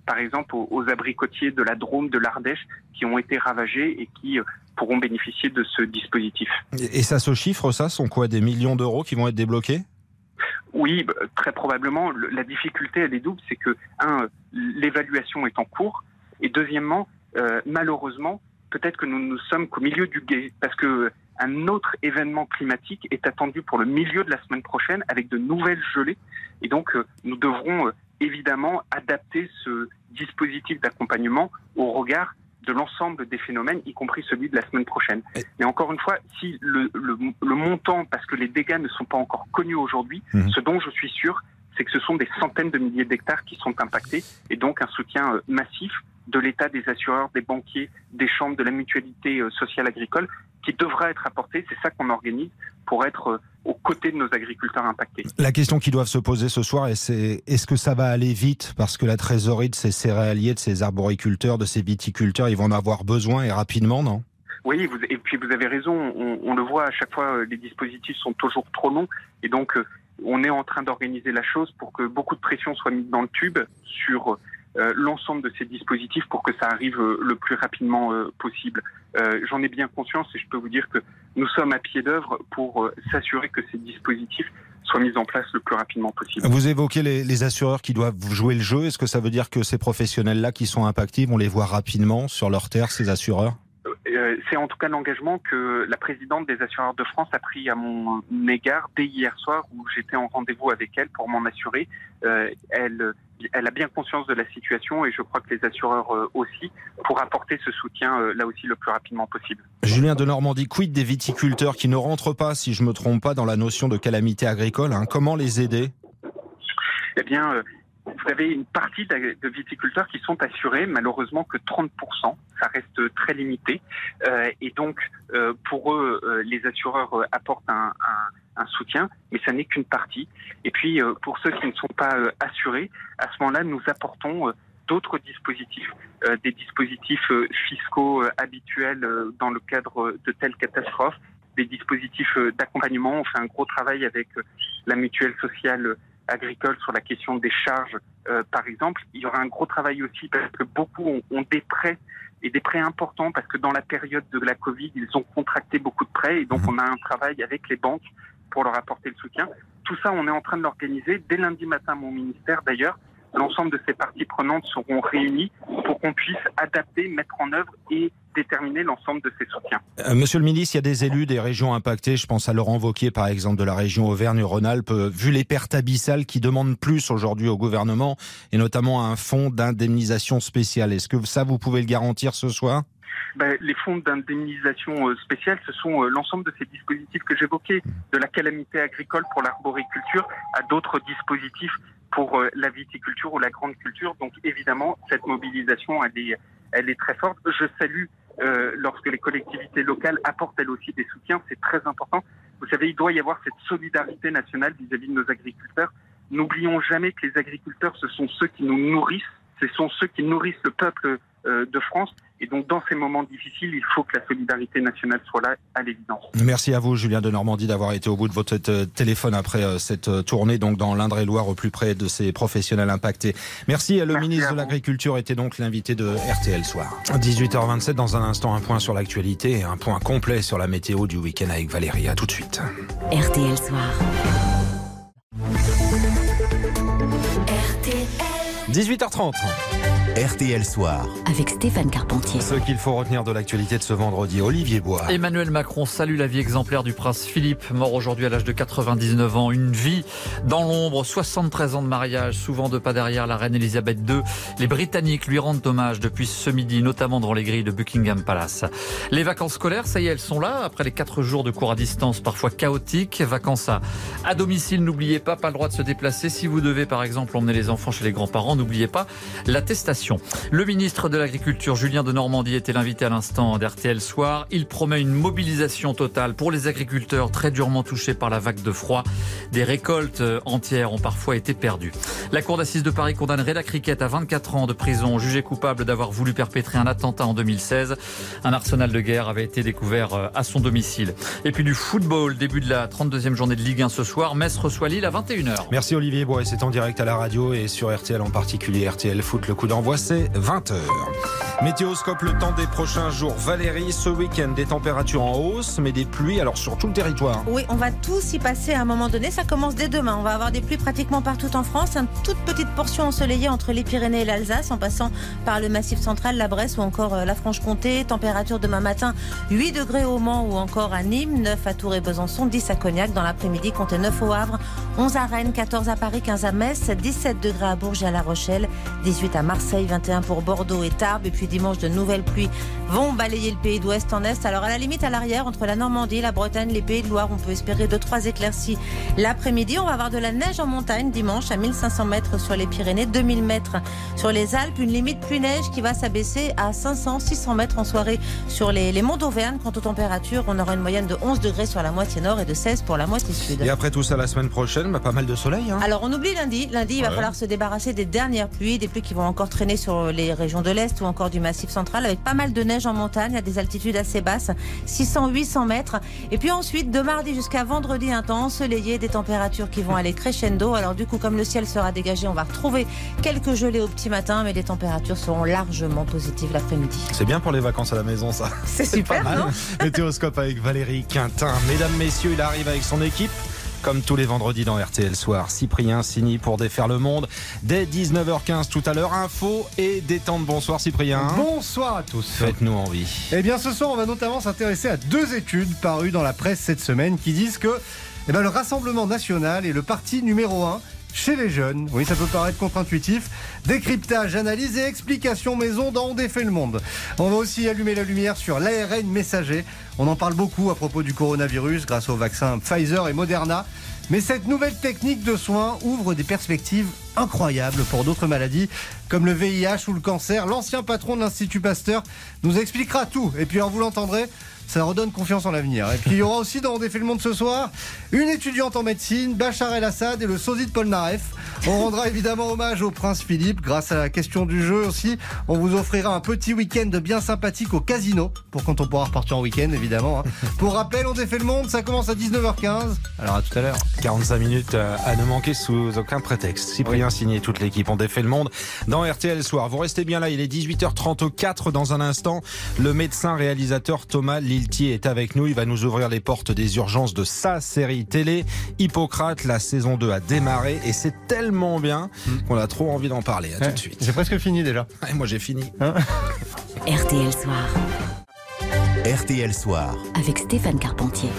Speaker 19: par exemple aux, aux abricotiers de la Drôme, de l'Ardèche, qui ont été ravagés et qui euh, pourront bénéficier de ce dispositif.
Speaker 3: Et ça se chiffre, ça sont quoi, des millions d'euros qui vont être débloqués ?
Speaker 19: Oui, très probablement. La difficulté, elle est double, c'est que, un, l'évaluation est en cours, et deuxièmement, euh, malheureusement, peut-être que nous ne sommes qu'au milieu du gué, parce que un autre événement climatique est attendu pour le milieu de la semaine prochaine, avec de nouvelles gelées, et donc euh, nous devrons euh, évidemment adapter ce dispositif d'accompagnement au regard de l'ensemble des phénomènes, y compris celui de la semaine prochaine. Mais encore une fois, si le, le, le montant, parce que les dégâts ne sont pas encore connus aujourd'hui, mmh. ce dont je suis sûr, c'est que ce sont des centaines de milliers d'hectares qui sont impactés, et donc un soutien euh, massif de l'État, des assureurs, des banquiers, des chambres, de la mutualité euh, sociale agricole, qui devra être apporté. C'est ça qu'on organise pour être euh, aux côtés de nos agriculteurs impactés.
Speaker 3: La question qu'ils doivent se poser ce soir, c'est est-ce que ça va aller vite ? Parce que la trésorerie de ces céréaliers, de ces arboriculteurs, de ces viticulteurs, ils vont en avoir besoin et rapidement, non ?
Speaker 19: Oui, vous, et puis vous avez raison, on, on le voit à chaque fois, euh, les dispositifs sont toujours trop longs, et donc euh, on est en train d'organiser la chose pour que beaucoup de pression soit mise dans le tube sur euh, l'ensemble de ces dispositifs pour que ça arrive euh, le plus rapidement euh, possible. Euh, j'en ai bien conscience et je peux vous dire que nous sommes à pied d'œuvre pour euh, s'assurer que ces dispositifs soient mis en place le plus rapidement possible.
Speaker 3: Vous évoquez les, les assureurs qui doivent jouer le jeu. Est-ce que ça veut dire que ces professionnels-là qui sont impactés vont les voir rapidement sur leur terre, ces assureurs ?
Speaker 19: Euh, c'est en tout cas l'engagement que la présidente des assureurs de France a pris à mon égard dès hier soir où j'étais en rendez-vous avec elle pour m'en assurer. Euh, elle, elle a bien conscience de la situation et je crois que les assureurs euh, aussi pour apporter ce soutien euh, là aussi le plus rapidement possible.
Speaker 3: Julien de Normandie, quid des viticulteurs qui ne rentrent pas, si je ne me trompe pas, dans la notion de calamité agricole, hein, comment les aider ?
Speaker 19: Eh bien, euh, vous avez une partie de viticulteurs qui sont assurés, malheureusement que trente pour cent, ça reste très limité. Euh, et donc, euh, pour eux, euh, les assureurs euh, apportent un, un, un soutien, mais ça n'est qu'une partie. Et puis, euh, pour ceux qui ne sont pas euh, assurés, à ce moment-là, nous apportons euh, d'autres dispositifs, euh, des dispositifs euh, fiscaux euh, habituels euh, dans le cadre de telles catastrophes, des dispositifs euh, d'accompagnement. On fait un gros travail avec euh, la mutuelle sociale euh, agricole sur la question des charges, euh, par exemple. Il y aura un gros travail aussi parce que beaucoup ont, ont des prêts et des prêts importants parce que dans la période de la Covid, ils ont contracté beaucoup de prêts et donc on a un travail avec les banques pour leur apporter le soutien. Tout ça, on est en train de l'organiser. Dès lundi matin, mon ministère, d'ailleurs, l'ensemble de ces parties prenantes seront réunies pour qu'on puisse adapter, mettre en œuvre et déterminer l'ensemble de ces soutiens.
Speaker 3: Euh, Monsieur le ministre, il y a des élus des régions impactées, je pense à Laurent Wauquiez par exemple de la région Auvergne-Rhône-Alpes, euh, vu les pertes abyssales qui demandent plus aujourd'hui au gouvernement et notamment un fonds d'indemnisation spéciale. Est-ce que ça vous pouvez le garantir ce soir ?
Speaker 19: Ben, les fonds d'indemnisation euh, spéciale, ce sont euh, l'ensemble de ces dispositifs que j'évoquais, de la calamité agricole pour l'arboriculture à d'autres dispositifs pour euh, la viticulture ou la grande culture. Donc évidemment, cette mobilisation, elle est, elle est très forte. Je salue euh, lorsque les collectivités locales apportent elles aussi des soutiens, c'est très important. Vous savez, il doit y avoir cette solidarité nationale vis-à-vis de nos agriculteurs. N'oublions jamais que les agriculteurs, ce sont ceux qui nous nourrissent, ce sont ceux qui nourrissent le peuple euh, de France. Et donc, dans ces moments difficiles, il faut que la solidarité nationale soit là, à l'évidence.
Speaker 3: Merci à vous, Julien de Normandie, d'avoir été au bout de votre téléphone après cette tournée, donc dans l'Indre-et-Loire, au plus près de ces professionnels impactés. Merci. Le Merci ministre de l'Agriculture était donc l'invité de R T L Soir. dix-huit heures vingt-sept, dans un instant, un point sur l'actualité et un point complet sur la météo du week-end avec Valérie. À tout de suite.
Speaker 10: R T L Soir.
Speaker 3: R T L. dix-huit heures trente.
Speaker 1: R T L Soir.
Speaker 10: Avec Stéphane Carpentier.
Speaker 3: Ce qu'il faut retenir de l'actualité de ce vendredi, Olivier Bois.
Speaker 4: Emmanuel Macron salue la vie exemplaire du prince Philippe, mort aujourd'hui à l'âge de quatre-vingt-dix-neuf ans. Une vie dans l'ombre, soixante-treize ans de mariage, souvent de pas derrière la reine Elisabeth deux. Les Britanniques lui rendent hommage depuis ce midi, notamment dans les grilles de Buckingham Palace. Les vacances scolaires, ça y est, elles sont là, après les quatre jours de cours à distance, parfois chaotiques. Vacances à, à domicile, n'oubliez pas, pas le droit de se déplacer. Si vous devez, par exemple, emmener les enfants chez les grands-parents, n'oubliez pas l'attestation. Le ministre de l'Agriculture, Julien de Normandie, était l'invité à l'instant d'R T L Soir. Il promet une mobilisation totale pour les agriculteurs très durement touchés par la vague de froid. Des récoltes entières ont parfois été perdues. La Cour d'assises de Paris condamne Reda Cricket à vingt-quatre ans de prison, jugé coupable d'avoir voulu perpétrer un attentat en deux mille seize. Un arsenal de guerre avait été découvert à son domicile. Et puis du football, début de la trente-deuxième journée de Ligue un ce soir. Metz reçoit Lille à vingt et une heures.
Speaker 3: Merci Olivier Bois, c'est en direct à la radio et sur R T L en particulier. R T L Foot, le coup d'envoi c'est vingt heures. Météoscope, le temps des prochains jours. Valérie, ce week-end, des températures en hausse, mais des pluies alors sur tout le territoire.
Speaker 5: Oui, on va tous y passer à un moment donné. Ça commence dès demain. On va avoir des pluies pratiquement partout en France. Une toute petite portion ensoleillée entre les Pyrénées et l'Alsace, en passant par le Massif central, la Bresse ou encore la Franche-Comté. Température demain matin, huit degrés au Mans ou encore à Nîmes, neuf à Tours et Besançon, dix à Cognac. Dans l'après-midi, comptez neuf au Havre, onze à Rennes, quatorze à Paris, quinze à Metz, dix-sept degrés à Bourges et à La Rochelle, dix-huit à Marseille, vingt et un pour Bordeaux et Tarbes. Et puis dimanche, de nouvelles pluies vont balayer le pays d'ouest en est. Alors à la limite, à l'arrière, entre la Normandie, la Bretagne, les Pays de Loire, on peut espérer deux trois éclaircies l'après-midi. On va avoir de la neige en montagne dimanche à mille cinq cents mètres sur les Pyrénées, deux mille mètres sur les Alpes. Une limite pluie-neige qui va s'abaisser à cinq cents à six cents mètres en soirée sur les, les monts d'Auvergne. Quant aux températures, on aura une moyenne de onze degrés sur la moitié nord et de seize pour la moitié sud.
Speaker 3: Et après tout ça, la semaine prochaine, bah, pas mal de soleil. Hein.
Speaker 5: Alors on oublie lundi. Lundi, il va
Speaker 3: ouais.
Speaker 5: falloir se débarrasser des dernières pluies, des pluies qui vont encore traîner sur les régions de l'Est ou encore du Massif central, avec pas mal de neige en montagne à des altitudes assez basses, six cents à huit cents mètres. Et puis ensuite, de mardi jusqu'à vendredi, un temps ensoleillé, des températures qui vont aller crescendo. Alors du coup, comme le ciel sera dégagé, on va retrouver quelques gelées au petit matin, mais les températures seront largement positives l'après-midi.
Speaker 3: C'est bien pour les vacances à la maison, ça.
Speaker 5: C'est super,
Speaker 3: pas mal.
Speaker 5: Non
Speaker 3: Météoscope avec Valérie Quintin. Mesdames, messieurs, il arrive avec son équipe. Comme tous les vendredis dans R T L Soir, Cyprien Signy pour défaire le monde. Dès dix-neuf heures quinze tout à l'heure, info et détente. Bonsoir Cyprien.
Speaker 20: Bonsoir à tous.
Speaker 3: Faites-nous envie.
Speaker 20: Eh bien ce soir, on va notamment s'intéresser à deux études parues dans la presse cette semaine qui disent que eh bien, le Rassemblement National est le parti numéro un chez les jeunes. Oui, ça peut paraître contre-intuitif. Décryptage, analyse et explication maison dans On défait le monde. On va aussi allumer la lumière sur l'A R N messager. On en parle beaucoup à propos du coronavirus grâce aux vaccins Pfizer et Moderna. Mais cette nouvelle technique de soins ouvre des perspectives incroyables pour d'autres maladies comme le V I H ou le cancer. L'ancien patron de l'Institut Pasteur nous expliquera tout. Et puis, alors, vous l'entendrez, ça redonne confiance en l'avenir. Et puis il y aura aussi dans On défait le monde ce soir une étudiante en médecine, Bachar El-Assad et le sosie de Polnareff. On rendra évidemment hommage au prince Philippe grâce à la question du jeu aussi. On vous offrira un petit week-end bien sympathique au casino pour quand on pourra repartir en week-end évidemment. Pour rappel, On défait le monde, ça commence à dix-neuf heures quinze. Alors à tout à l'heure.
Speaker 3: quarante-cinq minutes à ne manquer sous aucun prétexte. Cyprien oui. Signé, toute l'équipe On défait le monde dans R T L Soir. Vous restez bien là, il est dix-huit heures trente-quatre dans un instant. Le médecin réalisateur Thomas Lilti est avec nous. Il va nous ouvrir les portes des urgences de sa série télé. Hippocrate, la saison deux a démarré et c'est tellement bien qu'on a trop envie d'en parler. À ouais, tout de suite.
Speaker 20: J'ai presque fini déjà.
Speaker 3: Ouais, moi j'ai fini.
Speaker 20: Hein
Speaker 10: R T L Soir.
Speaker 1: R T L Soir.
Speaker 10: Avec Stéphane Carpentier.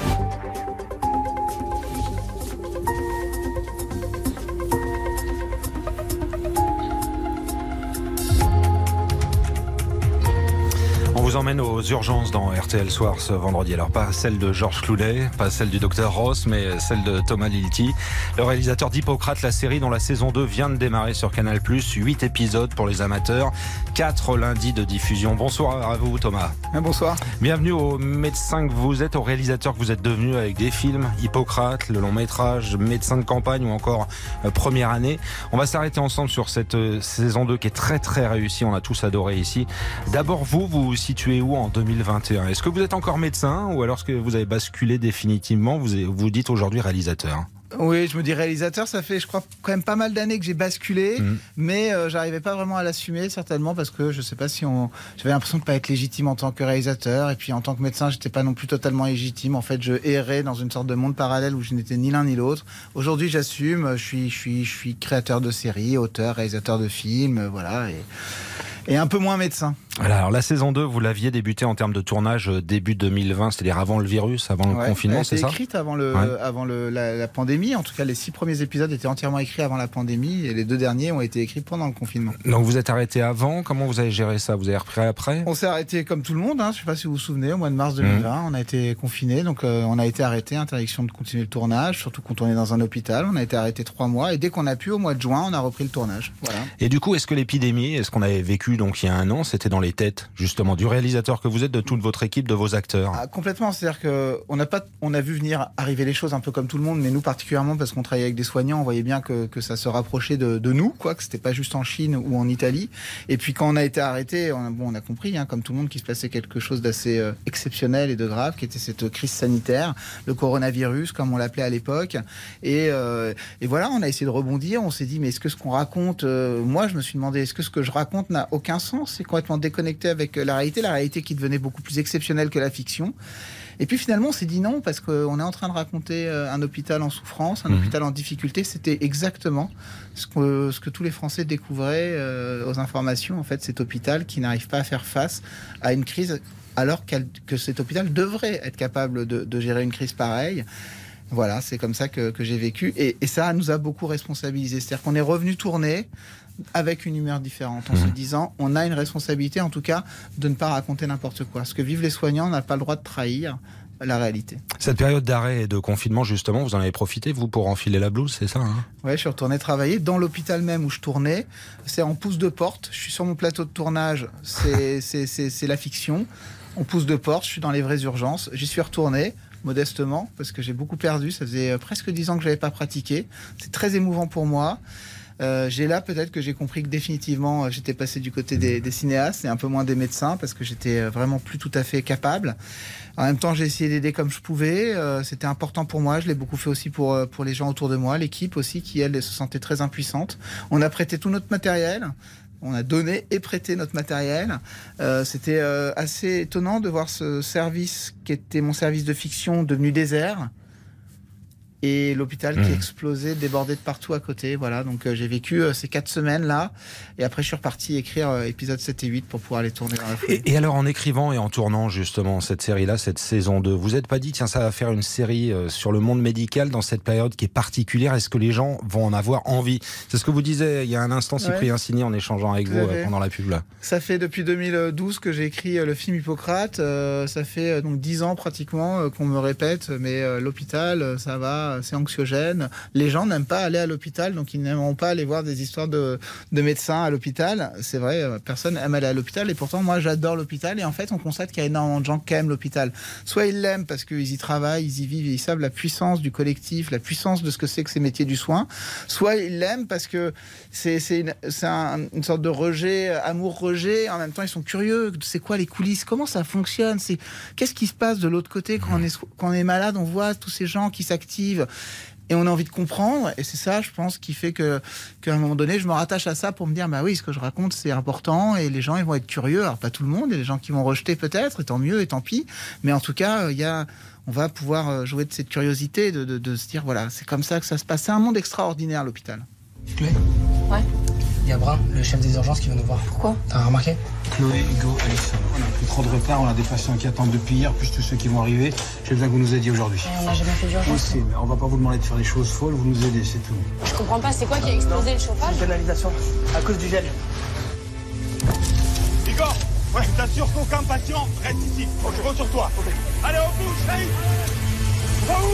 Speaker 3: On vous emmène aux urgences dans R T L Soir ce vendredi. Alors pas celle de Georges Clooney, pas celle du docteur Ross, mais celle de Thomas Lilti, le réalisateur d'Hippocrate, la série dont la saison deux vient de démarrer sur Canal plus. huit épisodes pour les amateurs, quatre lundis de diffusion. Bonsoir à vous Thomas.
Speaker 21: Bonsoir.
Speaker 3: Bienvenue au médecin que vous êtes, au réalisateur que vous êtes devenu avec des films, Hippocrate, le long métrage, médecin de campagne ou encore euh, première année. On va s'arrêter ensemble sur cette euh, saison deux qui est très très réussie, on a tous adoré ici. D'abord vous, vous vous situez où en deux mille vingt et un? Est-ce que vous êtes encore médecin ou alors est-ce que vous avez basculé définitivement? Vous vous dites aujourd'hui réalisateur?
Speaker 21: Oui, je me dis réalisateur, ça fait je crois quand même pas mal d'années que j'ai basculé, mmh. mais euh, j'arrivais pas vraiment à l'assumer certainement parce que je sais pas si on... J'avais l'impression de pas être légitime en tant que réalisateur et puis en tant que médecin j'étais pas non plus totalement légitime. En fait je errais dans une sorte de monde parallèle où je n'étais ni l'un ni l'autre. Aujourd'hui j'assume, je suis, je suis, je suis créateur de séries, auteur, réalisateur de films, voilà, et... et un peu moins médecin.
Speaker 3: Alors la saison deux, vous l'aviez débuté en termes de tournage début deux mille vingt, c'est-à-dire avant le virus, avant le
Speaker 21: ouais,
Speaker 3: confinement, c'est ça?
Speaker 21: Elle a été écrite avant, le, ouais. avant le, la, la pandémie. En tout cas, les six premiers épisodes étaient entièrement écrits avant la pandémie et les deux derniers ont été écrits pendant le confinement.
Speaker 3: Donc vous êtes arrêté avant, comment vous avez géré ça? Vous avez repris après?
Speaker 21: On s'est arrêté comme tout le monde, hein. Je ne sais pas si vous vous souvenez, au mois de mars deux mille vingt, mmh. on a été confinés, donc euh, on a été arrêté, interdiction de continuer le tournage, surtout quand on est dans un hôpital. On a été arrêté trois mois et dès qu'on a pu, au mois de juin, on a repris le tournage. Voilà.
Speaker 3: Et du coup, est-ce que l'épidémie, est-ce qu'on avait vécu vécu donc il y a un an, c'était dans les têtes justement du réalisateur que vous êtes, de toute votre équipe, de vos acteurs.
Speaker 21: Ah, complètement, c'est-à-dire qu'on n'a pas, on a vu venir arriver les choses un peu comme tout le monde, mais nous particulièrement parce qu'on travaillait avec des soignants, on voyait bien que, que ça se rapprochait de, de nous, quoi, que c'était pas juste en Chine ou en Italie. Et puis quand on a été arrêté, on a, bon, on a compris, hein, comme tout le monde, qu'il se passait quelque chose d'assez euh, exceptionnel et de grave, qui était cette crise sanitaire, le coronavirus, comme on l'appelait à l'époque. Et, euh, et voilà, on a essayé de rebondir. On s'est dit, mais est-ce que ce qu'on raconte, euh, moi, je me suis demandé, est-ce que ce que je raconte n'a aucun sens? C'est complètement déconnecté avec la réalité, la réalité qui devenait beaucoup plus exceptionnelle que la fiction. Et puis finalement, on s'est dit non, parce qu'on est en train de raconter un hôpital en souffrance, un mmh. hôpital en difficulté. C'était exactement ce que, ce que tous les Français découvraient euh, aux informations. En fait, cet hôpital qui n'arrive pas à faire face à une crise, alors que cet hôpital devrait être capable de, de gérer une crise pareille. Voilà, c'est comme ça que, que j'ai vécu. Et, et ça nous a beaucoup responsabilisés. C'est-à-dire qu'on est revenu tourner avec une humeur différente, en mmh. se disant on a une responsabilité, en tout cas, de ne pas raconter n'importe quoi. Ce que vivent les soignants, on n'a pas le droit de trahir la réalité.
Speaker 3: Cette période d'arrêt et de confinement, justement, vous en avez profité, vous, pour enfiler la blouse, c'est ça, hein?
Speaker 21: Ouais, je suis retourné travailler dans l'hôpital même où je tournais. C'est en pouce de porte. Je suis sur mon plateau de tournage. C'est, c'est, c'est, c'est la fiction. On pousse de porte. Je suis dans les vraies urgences. J'y suis retourné modestement parce que j'ai beaucoup perdu. Ça faisait presque dix ans que je n'avais pas pratiqué. C'est très émouvant pour moi. Euh, j'ai là peut-être que j'ai compris que définitivement euh, j'étais passé du côté des, des cinéastes et un peu moins des médecins parce que j'étais vraiment plus tout à fait capable. En même temps, j'ai essayé d'aider comme je pouvais. Euh, c'était important pour moi. Je l'ai beaucoup fait aussi pour, euh, pour les gens autour de moi, l'équipe aussi qui, elle, se sentait très impuissante. On a prêté tout notre matériel. On a donné et prêté notre matériel. Euh, c'était euh, assez étonnant de voir ce service qui était mon service de fiction devenu désert. Et l'hôpital mmh. qui explosait, débordé de partout à côté. Voilà, donc euh, j'ai vécu euh, ces quatre semaines-là. Et après, je suis reparti écrire euh, épisodes sept et huit pour pouvoir les tourner dans la foulée.
Speaker 3: Et, et alors, en écrivant et en tournant justement cette série-là, cette saison deux, vous n'êtes pas dit, tiens, ça va faire une série euh, sur le monde médical dans cette période qui est particulière. Est-ce que les gens vont en avoir envie? C'est ce que vous disiez il y a un instant, Cyprien ouais. Signy, en échangeant avec Tout vous euh, pendant la pub là.
Speaker 21: Ça fait depuis deux mille douze que j'ai écrit euh, le film Hippocrate. Euh, ça fait euh, donc dix ans pratiquement euh, qu'on me répète, mais euh, l'hôpital, euh, ça va... c'est anxiogène. Les gens n'aiment pas aller à l'hôpital, donc ils n'aimeront pas aller voir des histoires de, de médecins à l'hôpital. C'est vrai, personne n'aime aller à l'hôpital, et pourtant moi j'adore l'hôpital, et en fait on constate qu'il y a énormément de gens qui aiment l'hôpital. Soit ils l'aiment parce qu'ils y travaillent, ils y vivent, et ils savent la puissance du collectif, la puissance de ce que c'est que ces métiers du soin. Soit ils l'aiment parce que c'est, c'est, une, c'est un, une sorte de rejet, amour-rejet, en même temps ils sont curieux, c'est quoi les coulisses, comment ça fonctionne, c'est, qu'est-ce qui se passe de l'autre côté quand on est, quand on est malade, on voit tous ces gens qui s'activent. Et on a envie de comprendre, et c'est ça, je pense, qui fait que, qu'à un moment donné, je me rattache à ça pour me dire, bah oui, ce que je raconte, c'est important, et les gens, ils vont être curieux. Alors, pas tout le monde, il y a des gens qui vont rejeter peut-être, et tant mieux, et tant pis. Mais en tout cas, il y a, on va pouvoir jouer de cette curiosité, de, de, de se dire, voilà, c'est comme ça que ça se passe. C'est un monde extraordinaire, l'hôpital.
Speaker 2: Chloé ?
Speaker 22: Ouais.
Speaker 2: Il y a Brun, le chef des urgences, qui va nous voir.
Speaker 22: Pourquoi ?
Speaker 2: T'as remarqué ?
Speaker 22: Chloé, Hugo, Alice, on n'a plus trop de retards, on a des patients qui attendent depuis hier, plus tous ceux qui vont arriver. J'ai besoin que vous nous aidiez aujourd'hui. On n'a jamais fait d'urgence.
Speaker 2: Aussi, mais on va pas vous demander de faire des choses folles, vous nous aidez, c'est tout.
Speaker 22: Je comprends pas, c'est quoi qui a explosé le chauffage ?
Speaker 2: Une pénalisation, à cause du gel.
Speaker 23: Igor, ouais. Je t'assure qu'aucun patient reste ici. Ok, je compte sur toi. Okay. Allez, au bout, Shahid. Va où ?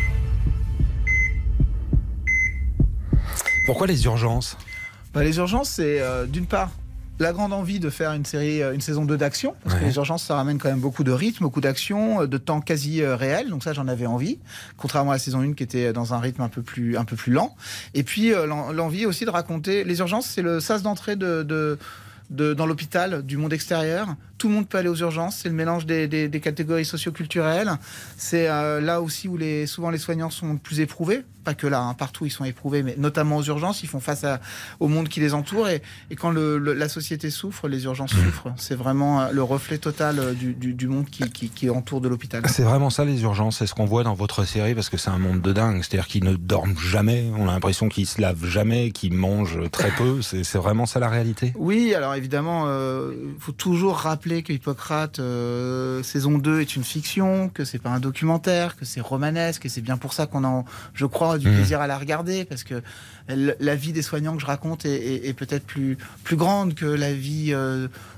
Speaker 3: Pourquoi les urgences ?
Speaker 21: Bah, les urgences, c'est euh, d'une part la grande envie de faire une série, une saison deux d'action, parce ouais. que les urgences, ça ramène quand même beaucoup de rythme, beaucoup d'action, de temps quasi euh, réel, donc ça j'en avais envie, contrairement à la saison un qui était dans un rythme un peu plus, un peu plus lent. Et puis euh, l'envie aussi de raconter, les urgences, c'est le sas d'entrée de, de, de, dans l'hôpital, du monde extérieur. Tout le monde peut aller aux urgences, c'est le mélange des, des, des catégories socio-culturelles, c'est euh, là aussi où les, souvent les soignants sont plus éprouvés, pas que là, hein, partout ils sont éprouvés, mais notamment aux urgences, ils font face à, au monde qui les entoure, et, et quand le, le, la société souffre, les urgences mmh. souffrent. C'est vraiment le reflet total du, du, du monde qui, qui, qui entoure de l'hôpital.
Speaker 3: C'est vraiment ça les urgences, c'est ce qu'on voit dans votre série, parce que c'est un monde de dingue, c'est-à-dire qu'ils ne dorment jamais, on a l'impression qu'ils se lavent jamais, qu'ils mangent très peu, c'est, c'est vraiment ça la réalité ?
Speaker 21: Oui, alors évidemment, il euh, faut toujours rappeler que Hippocrate, euh, saison deux, est une fiction, que c'est pas un documentaire, que c'est romanesque, et c'est bien pour ça qu'on a, je crois, du mmh. plaisir à la regarder, parce que la vie des soignants que je raconte est, est, est peut-être plus, plus grande que la vie euh,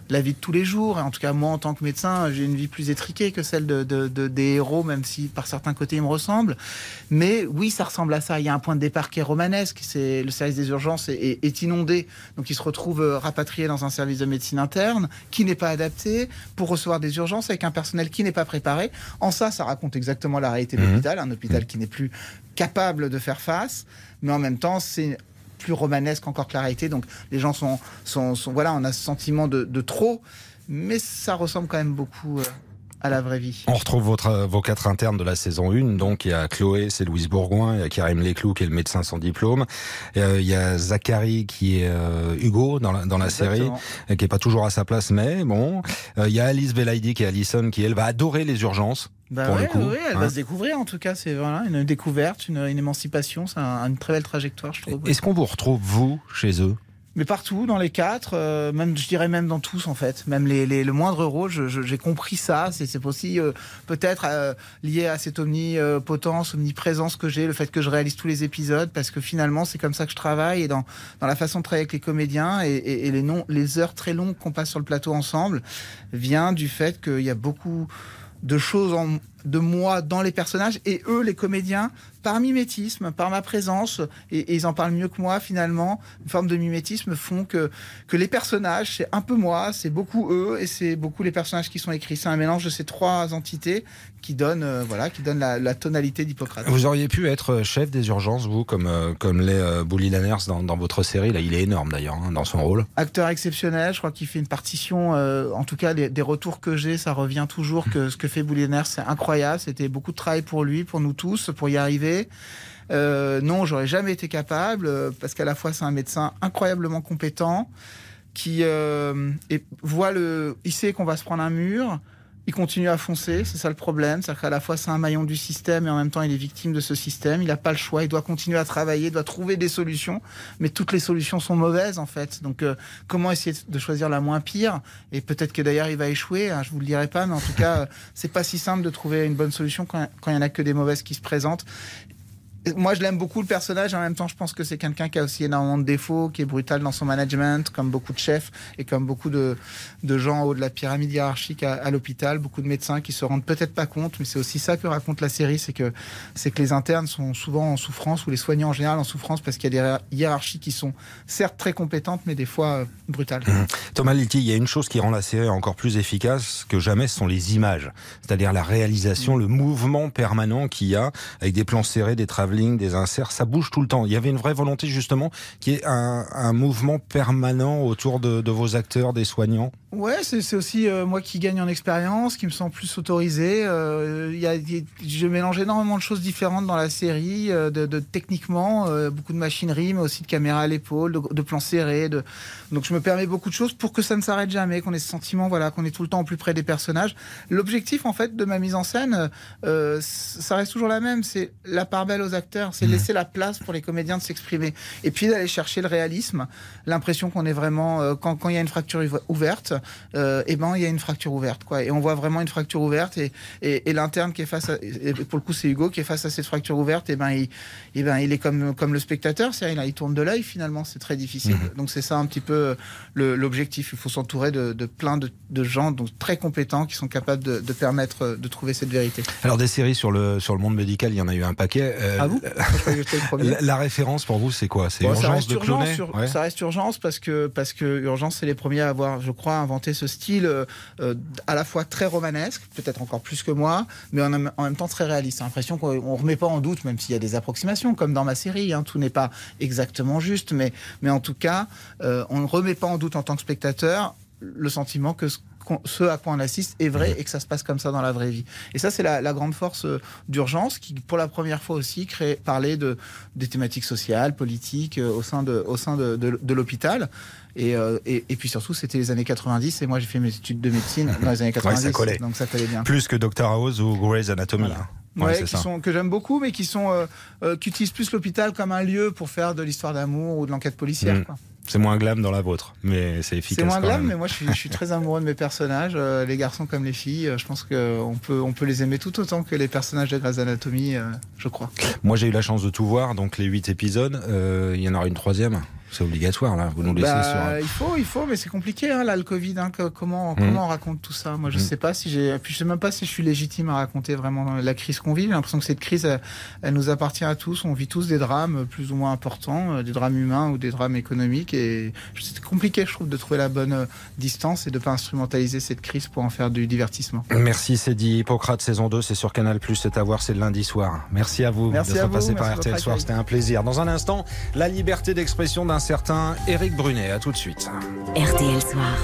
Speaker 21: la vie de tous les jours. Et en tout cas, moi, en tant que médecin, j'ai une vie plus étriquée que celle de, de, de, des héros, même si par certains côtés, ils me ressemblent. Mais oui, ça ressemble à ça. Il y a un point de départ qui est romanesque. C'est, le service des urgences est, est, est inondé. Donc, il se retrouve rapatrié dans un service de médecine interne qui n'est pas adapté pour recevoir des urgences avec un personnel qui n'est pas préparé. En ça, ça raconte exactement la réalité de mmh. l'hôpital. Un hôpital qui n'est plus capable de faire face. Mais en même temps, c'est plus romanesque encore que la réalité. Donc les gens sont, sont, sont voilà, on a ce sentiment de, de trop, mais ça ressemble quand même beaucoup euh, à la vraie vie.
Speaker 3: On retrouve votre, vos quatre internes de la saison un. Donc il y a Chloé, c'est Louise Bourgoin, il y a Karim Leclou qui est le médecin sans diplôme, et, euh, il y a Zachary qui est euh, Hugo dans la, dans la série, qui est pas toujours à sa place, mais bon. Euh, il y a Alice Belaïdi qui est Alison, qui elle va adorer les urgences.
Speaker 21: Bah
Speaker 3: pour
Speaker 21: ouais,
Speaker 3: le coup,
Speaker 21: ouais, elle
Speaker 3: hein.
Speaker 21: va se découvrir en tout cas, c'est voilà, une découverte, une, une émancipation, c'est un, une très belle trajectoire, je trouve.
Speaker 3: Est-ce qu'on vous retrouve, vous, chez eux ?
Speaker 21: Mais partout, dans les quatre, euh, même, je dirais même dans tous en fait, même les, les, le moindre rôle, je, je, j'ai compris ça, c'est, c'est aussi euh, peut-être euh, lié à cette omnipotence, omniprésence que j'ai, le fait que je réalise tous les épisodes, parce que finalement c'est comme ça que je travaille, et dans, dans la façon de travailler avec les comédiens, et, et, et les, non, les heures très longues qu'on passe sur le plateau ensemble, vient du fait qu'il y a beaucoup de choses en, de moi dans les personnages, et eux, les comédiens, par mimétisme, par ma présence, et, et ils en parlent mieux que moi finalement, une forme de mimétisme font que, que les personnages, c'est un peu moi, c'est beaucoup eux, et c'est beaucoup les personnages qui sont écrits. C'est un mélange de ces trois entités qui donne, euh, voilà, qui donne la, la tonalité d'Hippocrate.
Speaker 3: Vous auriez pu être chef des urgences, vous, comme, euh, comme l'est euh, Bouli Lanners dans, dans votre série. Là, il est énorme d'ailleurs, hein, dans son rôle.
Speaker 21: Acteur exceptionnel, je crois qu'il fait une partition, euh, en tout cas les, des retours que j'ai, ça revient toujours que ce que fait Bouli Lanners, c'est incroyable. C'était beaucoup de travail pour lui, pour nous tous, pour y arriver. Euh, non, j'aurais jamais été capable, euh, parce qu'à la fois c'est un médecin incroyablement compétent, qui euh, et voit le, il sait qu'on va se prendre un mur, il continue à foncer, c'est ça le problème, c'est-à-dire qu'à la fois c'est un maillon du système et en même temps il est victime de ce système, il n'a pas le choix, il doit continuer à travailler, il doit trouver des solutions, mais toutes les solutions sont mauvaises en fait, donc euh, comment essayer de choisir la moins pire, et peut-être que d'ailleurs il va échouer, hein, je vous le dirai pas, mais en tout cas euh, c'est pas si simple de trouver une bonne solution quand, quand il y en a que des mauvaises qui se présentent. Moi, je l'aime beaucoup, le personnage. En même temps, je pense que c'est quelqu'un qui a aussi énormément de défauts, qui est brutal dans son management, comme beaucoup de chefs et comme beaucoup de, de gens en haut de la pyramide hiérarchique à, à l'hôpital. Beaucoup de médecins qui se rendent peut-être pas compte, mais c'est aussi ça que raconte la série, c'est que, c'est que les internes sont souvent en souffrance, ou les soignants en général en souffrance, parce qu'il y a des hiérarchies qui sont certes très compétentes, mais des fois euh, brutales.
Speaker 3: Mmh. Thomas Litti, il y a une chose qui rend la série encore plus efficace que jamais, ce sont les images. C'est-à-dire la réalisation, mmh. le mouvement permanent qu'il y a, avec des plans serrés, des travelling, des inserts, ça bouge tout le temps. Il y avait une vraie volonté justement qui est un, un mouvement permanent autour de, de vos acteurs, des soignants.
Speaker 21: Ouais, c'est, c'est aussi euh, moi qui gagne en expérience, qui me sens plus autorisé. Euh, y a, y, je mélange énormément de choses différentes dans la série, euh, de, de techniquement, euh, beaucoup de machinerie, mais aussi de caméra à l'épaule, de, de plans serrés. De... Donc je me permets beaucoup de choses pour que ça ne s'arrête jamais, qu'on ait ce sentiment, voilà, qu'on est tout le temps au plus près des personnages. L'objectif en fait de ma mise en scène, euh, ça reste toujours la même, c'est la part belle aux acteurs, c'est laisser la place pour les comédiens de s'exprimer, et puis d'aller chercher le réalisme, l'impression qu'on est vraiment euh, quand quand il y a une fracture ouverte. Euh, et ben il y a une fracture ouverte quoi, et on voit vraiment une fracture ouverte, et, et, et l'interne qui est face à, et pour le coup c'est Hugo qui est face à cette fracture ouverte, et ben il, et ben il est comme comme le spectateur, c'est-à-dire il, il tourne de l'œil finalement, c'est très difficile. Mmh. Donc c'est ça un petit peu le, l'objectif, il faut s'entourer de, de plein de, de gens donc très compétents qui sont capables de, de permettre de trouver cette vérité.
Speaker 3: Alors des séries sur le sur le monde médical, il y en a eu un paquet. Euh,
Speaker 21: ah vous
Speaker 3: la, la référence pour vous c'est quoi? C'est
Speaker 21: bon,
Speaker 3: Urgence de
Speaker 21: urgence,
Speaker 3: Clooney
Speaker 21: sur,
Speaker 3: ouais.
Speaker 21: Ça reste Urgence parce que parce que Urgence c'est les premiers à avoir, je crois, inventé ce style euh, à la fois très romanesque, peut-être encore plus que moi, mais en, en même temps très réaliste. J'ai l'impression qu'on ne remet pas en doute, même s'il y a des approximations, comme dans ma série, hein, tout n'est pas exactement juste, mais, mais en tout cas, euh, on ne remet pas en doute en tant que spectateur le sentiment que ce, ce à quoi on assiste est vrai et que ça se passe comme ça dans la vraie vie. Et ça, c'est la, la grande force d'Urgence qui, pour la première fois aussi, crée, parlait de, des thématiques sociales, politiques euh, au sein de, au sein de, de, de l'hôpital. Et, euh, et, et puis surtout, c'était les années quatre-vingt-dix, et moi j'ai fait mes études de médecine dans les années quatre-vingt-dix, ouais, ça collait. Donc ça collait bien.
Speaker 3: Plus que Doctor House ou Grey's Anatomy.
Speaker 21: Voilà.
Speaker 3: Ouais,
Speaker 21: ouais,
Speaker 3: c'est
Speaker 21: qui
Speaker 3: ça.
Speaker 21: sont, que j'aime beaucoup, mais qui sont euh, euh, qui utilisent plus l'hôpital comme un lieu pour faire de l'histoire d'amour ou de l'enquête policière. Mmh. Quoi.
Speaker 3: C'est moins glam dans la vôtre, mais c'est efficace.
Speaker 21: C'est moins
Speaker 3: quand
Speaker 21: glam,
Speaker 3: même.
Speaker 21: mais moi je suis, je suis très amoureux de mes personnages, euh, les garçons comme les filles. Euh, je pense qu'on peut, on peut les aimer tout autant que les personnages de Grey's Anatomy, euh, je crois.
Speaker 3: Moi j'ai eu la chance de tout voir, donc les huit épisodes. Il euh, y en aura une troisième. C'est obligatoire, là. Vous nous laissez
Speaker 21: bah,
Speaker 3: sur...
Speaker 21: Il faut, il faut, mais c'est compliqué, hein, là, le Covid. Hein, que, comment, mmh. comment on raconte tout ça? Moi, je mmh. sais pas si j'ai... Puis, je sais même pas si je suis légitime à raconter vraiment la crise qu'on vit. J'ai l'impression que cette crise, elle, elle nous appartient à tous. On vit tous des drames plus ou moins importants, des drames humains ou des drames économiques. Et c'est compliqué, je trouve, de trouver la bonne distance et de pas instrumentaliser cette crise pour en faire du divertissement.
Speaker 3: Merci, c'est dit. Hippocrate, saison deux, c'est sur Canal+, c'est à voir, c'est le lundi soir. Merci à vous
Speaker 21: merci
Speaker 3: d'être
Speaker 21: à vous,
Speaker 3: passé par
Speaker 21: merci
Speaker 3: R T L Soir, c'était un plaisir. Dans un instant, la liberté d'expression d'un certain Éric Brunet. À tout de suite.
Speaker 10: R T L Soir.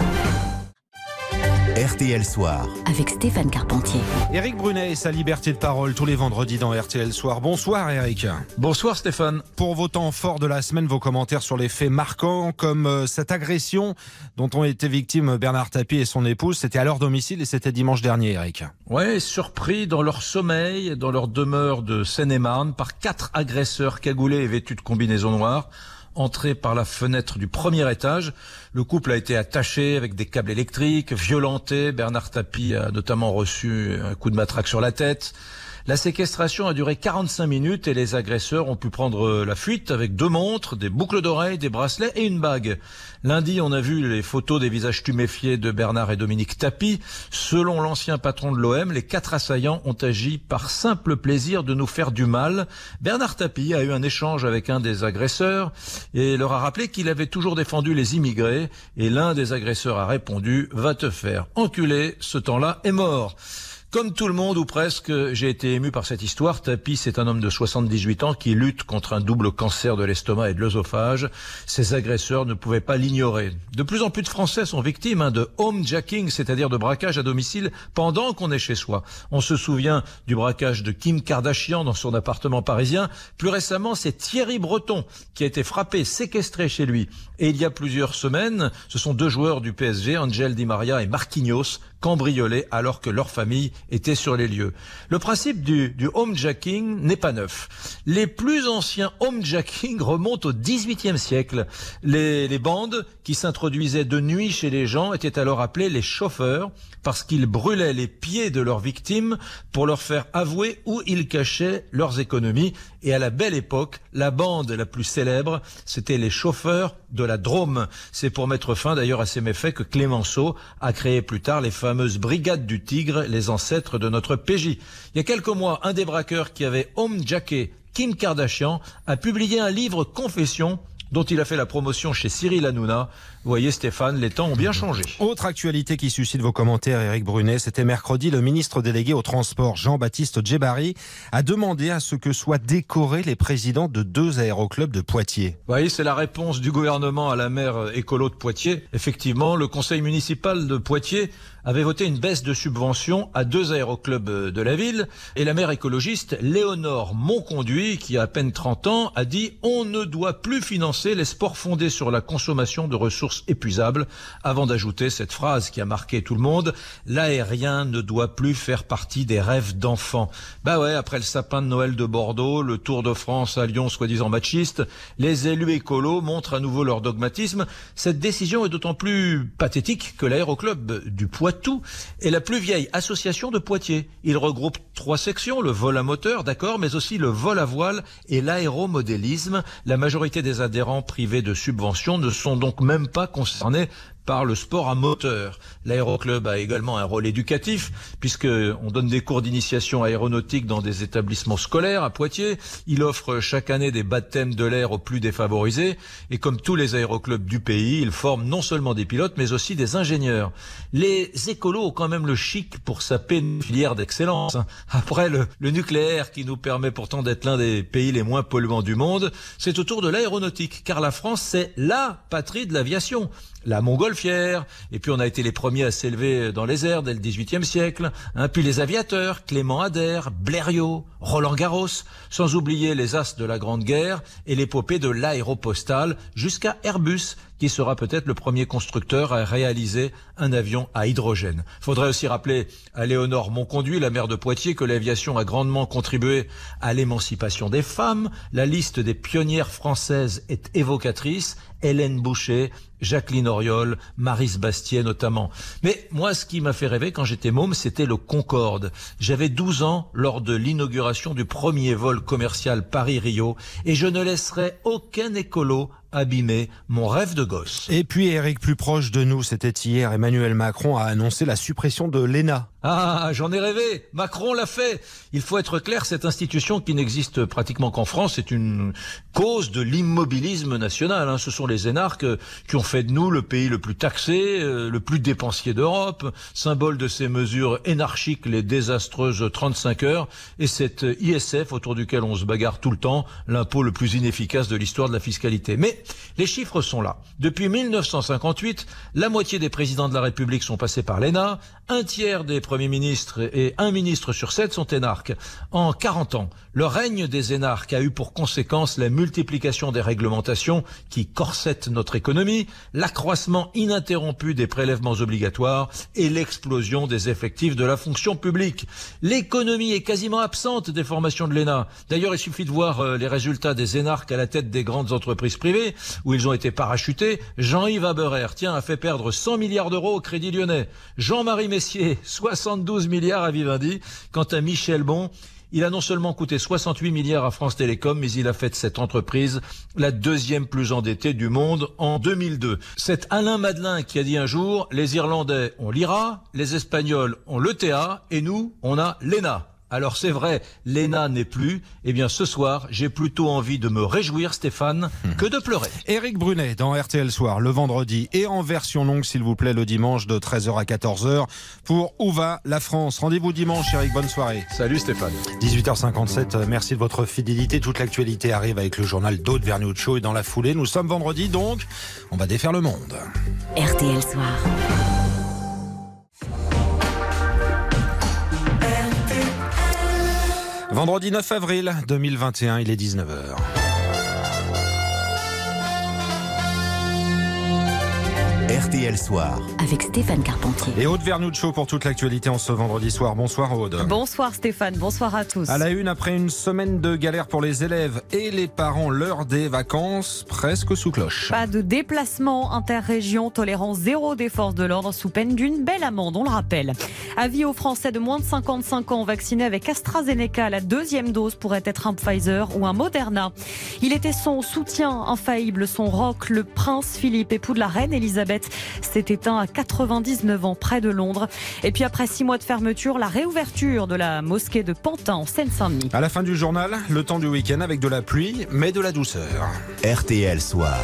Speaker 1: R T L Soir.
Speaker 10: Avec Stéphane Carpentier.
Speaker 3: Éric Brunet et sa liberté de parole tous les vendredis dans R T L Soir. Bonsoir Éric.
Speaker 6: Bonsoir Stéphane.
Speaker 3: Pour vos temps forts de la semaine, vos commentaires sur les faits marquants comme euh, cette agression dont ont été victimes Bernard Tapie et son épouse. C'était à leur domicile et c'était dimanche dernier, Éric.
Speaker 6: Ouais, surpris dans leur sommeil, dans leur demeure de Seine-et-Marne par quatre agresseurs cagoulés et vêtus de combinaisons noires. Entré par la fenêtre du premier étage. Le couple a été attaché avec des câbles électriques, violenté. Bernard Tapie a notamment reçu un coup de matraque sur la tête. La séquestration a duré quarante-cinq minutes et les agresseurs ont pu prendre la fuite avec deux montres, des boucles d'oreilles, des bracelets et une bague. Lundi, on a vu les photos des visages tuméfiés de Bernard et Dominique Tapie. Selon l'ancien patron de l'O M, les quatre assaillants ont agi par simple plaisir de nous faire du mal. Bernard Tapie a eu un échange avec un des agresseurs et leur a rappelé qu'il avait toujours défendu les immigrés. Et l'un des agresseurs a répondu « Va te faire enculer, ce temps-là est mort ». Comme tout le monde, ou presque, j'ai été ému par cette histoire. Tapie, c'est un homme de soixante-dix-huit ans qui lutte contre un double cancer de l'estomac et de l'œsophage. Ses agresseurs ne pouvaient pas l'ignorer. De plus en plus de Français sont victimes hein, de homejacking, c'est-à-dire de braquage à domicile pendant qu'on est chez soi. On se souvient du braquage de Kim Kardashian dans son appartement parisien. Plus récemment, c'est Thierry Breton qui a été frappé, séquestré chez lui. Et il y a plusieurs semaines, ce sont deux joueurs du P S G, Angel Di Maria et Marquinhos, cambriolés alors que leur famille était sur les lieux. Le principe du, du homejacking n'est pas neuf. Les plus anciens homejacking remontent au dix-huitième siècle. Les, les bandes qui s'introduisaient de nuit chez les gens étaient alors appelées les chauffeurs parce qu'ils brûlaient les pieds de leurs victimes pour leur faire avouer où ils cachaient leurs économies. Et à la belle époque, la bande la plus célèbre, c'était les chauffeurs de la Drôme. C'est pour mettre fin d'ailleurs à ces méfaits que Clémenceau a créé plus tard les fameuses brigades du Tigre, les ancêtres de notre P J. Il y a quelques mois, un des braqueurs qui avait homejacké Kim Kardashian a publié un livre confession dont il a fait la promotion chez Cyril Hanouna. Vous voyez Stéphane, les temps ont bien changé.
Speaker 3: Autre actualité qui suscite vos commentaires, Éric Brunet, c'était mercredi, le ministre délégué au transport, Jean-Baptiste Djebari, a demandé à ce que soient décorés les présidents de deux aéroclubs de Poitiers.
Speaker 6: Vous voyez, c'est la réponse du gouvernement à la maire écolo de Poitiers. Effectivement, le conseil municipal de Poitiers avait voté une baisse de subvention à deux aéroclubs de la ville. Et la maire écologiste, Léonore Monconduit, qui a à peine trente ans, a dit « On ne doit plus financer les sports fondés sur la consommation de ressources épuisables », avant d'ajouter cette phrase qui a marqué tout le monde « L'aérien ne doit plus faire partie des rêves d'enfants ». Bah ouais, après le sapin de Noël de Bordeaux, le Tour de France à Lyon soi-disant machiste, les élus écolos montrent à nouveau leur dogmatisme. Cette décision est d'autant plus pathétique que l'aéroclub du Poitou est la plus vieille association de Poitiers. Il regroupe trois sections, le vol à moteur, d'accord, mais aussi le vol à voile et l'aéromodélisme. La majorité des adhérents privés de subventions ne sont donc même pas concernés par le sport à moteur. L'aéroclub a également un rôle éducatif puisque on donne des cours d'initiation aéronautique dans des établissements scolaires à Poitiers. Il offre chaque année des baptêmes de l'air aux plus défavorisés et comme tous les aéroclubs du pays, il forme non seulement des pilotes mais aussi des ingénieurs. Les écolos ont quand même le chic pour saper une filière d'excellence. Après le, le nucléaire qui nous permet pourtant d'être l'un des pays les moins polluants du monde, c'est au tour de l'aéronautique car la France c'est la patrie de l'aviation. La montgolfière, et puis on a été les premiers à s'élever dans les airs dès le dix-huitième siècle, hein, puis les aviateurs, Clément Ader, Blériot, Roland Garros, sans oublier les as de la Grande Guerre et l'épopée de l'aéropostale, jusqu'à Airbus, qui sera peut-être le premier constructeur à réaliser un avion à hydrogène. Faudrait aussi rappeler à Léonore Monconduit, la maire de Poitiers, que l'aviation a grandement contribué à l'émancipation des femmes. La liste des pionnières françaises est évocatrice. Hélène Boucher, Jacqueline Auriol, Maryse Bastier notamment. Mais moi, ce qui m'a fait rêver quand j'étais môme, c'était le Concorde. J'avais douze ans lors de l'inauguration du premier vol commercial Paris-Rio et je ne laisserai aucun écolo abîmé mon rêve de gosse.
Speaker 3: Et puis Eric, plus proche de nous, c'était hier, Emmanuel Macron a annoncé la suppression de l'E N A.
Speaker 6: Ah, j'en ai rêvé. Macron l'a fait. Il faut être clair, cette institution qui n'existe pratiquement qu'en France, c'est une cause de l'immobilisme national. Hein. Ce sont les énarques qui ont fait de nous le pays le plus taxé, euh, le plus dépensier d'Europe, symbole de ces mesures énarchiques, les désastreuses trente-cinq heures, et cet I S F autour duquel on se bagarre tout le temps, l'impôt le plus inefficace de l'histoire de la fiscalité. Mais les chiffres sont là. Depuis mille neuf cent cinquante-huit, la moitié des présidents de la République sont passés par l'E N A, un tiers des premiers ministres et un ministre sur sept sont énarques. En quarante ans, le règne des énarques a eu pour conséquence la multiplication des réglementations qui corsettent notre économie, l'accroissement ininterrompu des prélèvements obligatoires et l'explosion des effectifs de la fonction publique. L'économie est quasiment absente des formations de l'E N A. D'ailleurs, il suffit de voir les résultats des énarques à la tête des grandes entreprises privées où ils ont été parachutés. Jean-Yves Haberer, tiens, a fait perdre cent milliards d'euros au Crédit Lyonnais. Jean-Marie Messier, soixante-douze milliards à Vivendi. Quant à Michel Bon, il a non seulement coûté soixante-huit milliards à France Télécom, mais il a fait de cette entreprise la deuxième plus endettée du monde en deux mille deux. C'est Alain Madelin qui a dit un jour, les Irlandais ont l'I R A, les Espagnols ont l'E T A, et nous, on a l'E N A. Alors c'est vrai, l'E N A n'est plus. Eh bien ce soir, j'ai plutôt envie de me réjouir, Stéphane, que de pleurer.
Speaker 3: Éric Brunet dans R T L Soir, le vendredi, et en version longue, s'il vous plaît, le dimanche de treize heures à quatorze heures pour Où va la France. Rendez-vous dimanche, Éric, bonne soirée.
Speaker 6: Salut Stéphane.
Speaker 3: dix-huit heures cinquante-sept, merci de votre fidélité. Toute l'actualité arrive avec le journal d'Aude Vernuccio, et dans la foulée, nous sommes vendredi, donc on va défaire le monde.
Speaker 10: R T L Soir.
Speaker 3: Vendredi neuf avril deux mille vingt et un, il est dix-neuf heures.
Speaker 1: R T L Soir.
Speaker 10: Avec Stéphane Carpentier.
Speaker 3: Et Aude Vernuccio pour toute l'actualité en ce vendredi soir. Bonsoir Aude.
Speaker 17: Bonsoir Stéphane, bonsoir à tous.
Speaker 3: À la une, après une semaine de galère pour les élèves et les parents, l'heure des vacances presque sous cloche.
Speaker 17: Pas de déplacement interrégion, tolérance zéro des forces de l'ordre sous peine d'une belle amende, on le rappelle. Avis aux Français de moins de cinquante-cinq ans vaccinés avec AstraZeneca. La deuxième dose pourrait être un Pfizer ou un Moderna. Il était son soutien infaillible, son roc, le prince Philippe, époux de la reine Elisabeth, s'est éteint à quatre-vingt-dix-neuf ans près de Londres. Et puis après six mois de fermeture, la réouverture de la mosquée de Pantin en Seine-Saint-Denis.
Speaker 3: À la fin du journal, le temps du week-end avec de la pluie, mais de la douceur.
Speaker 1: R T L Soir.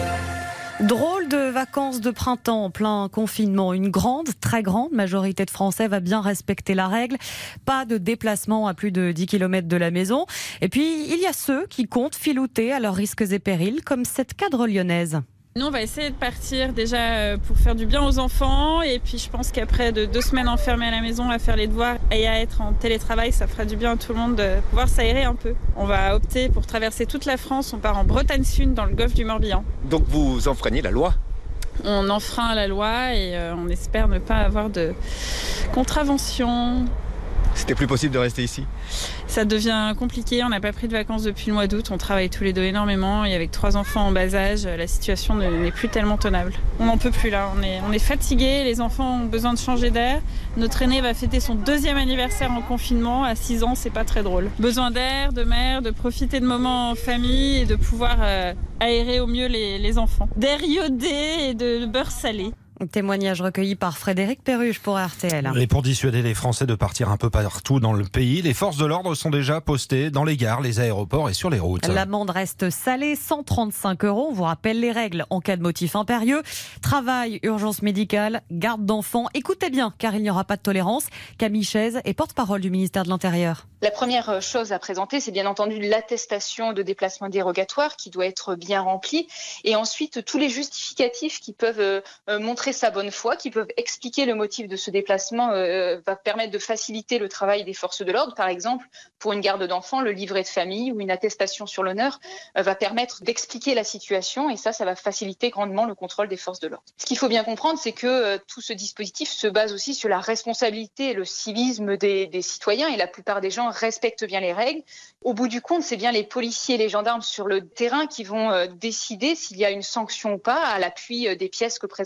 Speaker 17: Drôle de vacances de printemps en plein confinement. Une grande, très grande majorité de Français va bien respecter la règle. Pas de déplacement à plus de dix kilomètres de la maison. Et puis, il y a ceux qui comptent filouter à leurs risques et périls, comme cette cadre lyonnaise.
Speaker 7: Nous, on va essayer de partir déjà pour faire du bien aux enfants. Et puis, je pense qu'après de deux semaines enfermées à la maison à faire les devoirs et à être en télétravail, ça fera du bien à tout le monde de pouvoir s'aérer un peu. On va opter pour traverser toute la France. On part en Bretagne Sud, dans le golfe du Morbihan.
Speaker 8: Donc, vous enfreignez la loi ?
Speaker 7: On enfreint la loi et euh, on espère ne pas avoir de contraventions.
Speaker 8: C'était plus possible de rester ici ?
Speaker 7: Ça devient compliqué, on n'a pas pris de vacances depuis le mois d'août, on travaille tous les deux énormément et avec trois enfants en bas âge, la situation n'est plus tellement tenable. On n'en peut plus là, on est, on est fatigués, les enfants ont besoin de changer d'air. Notre aîné va fêter son deuxième anniversaire en confinement, à six ans, c'est pas très drôle. Besoin d'air, de mer, de profiter de moments en famille et de pouvoir euh, aérer au mieux les, les enfants. D'air iodé et de beurre salé.
Speaker 17: Témoignage recueilli par Frédéric Perruche pour R T L.
Speaker 3: Et pour dissuader les Français de partir un peu partout dans le pays, les forces de l'ordre sont déjà postées dans les gares, les aéroports et sur les routes.
Speaker 17: L'amende reste salée, cent trente-cinq euros. On vous rappelle les règles en cas de motif impérieux. Travail, urgence médicale, garde d'enfants. Écoutez bien, car il n'y aura pas de tolérance. Camille Chaise est porte-parole du ministère de l'Intérieur.
Speaker 9: La première chose à présenter, c'est bien entendu l'attestation de déplacement dérogatoire qui doit être bien remplie. Et ensuite, tous les justificatifs qui peuvent euh, montrer sa bonne foi, qui peuvent expliquer le motif de ce déplacement, euh, va permettre de faciliter le travail des forces de l'ordre. Par exemple, pour une garde d'enfants, le livret de famille ou une attestation sur l'honneur euh, va permettre d'expliquer la situation et ça, ça va faciliter grandement le contrôle des forces de l'ordre. Ce qu'il faut bien comprendre, c'est que euh, tout ce dispositif se base aussi sur la responsabilité et le civisme des, des citoyens et la plupart des gens respectent bien les règles. Au bout du compte, c'est bien les policiers et les gendarmes sur le terrain qui vont euh, décider s'il y a une sanction ou pas à l'appui euh, des pièces que présenteront chaque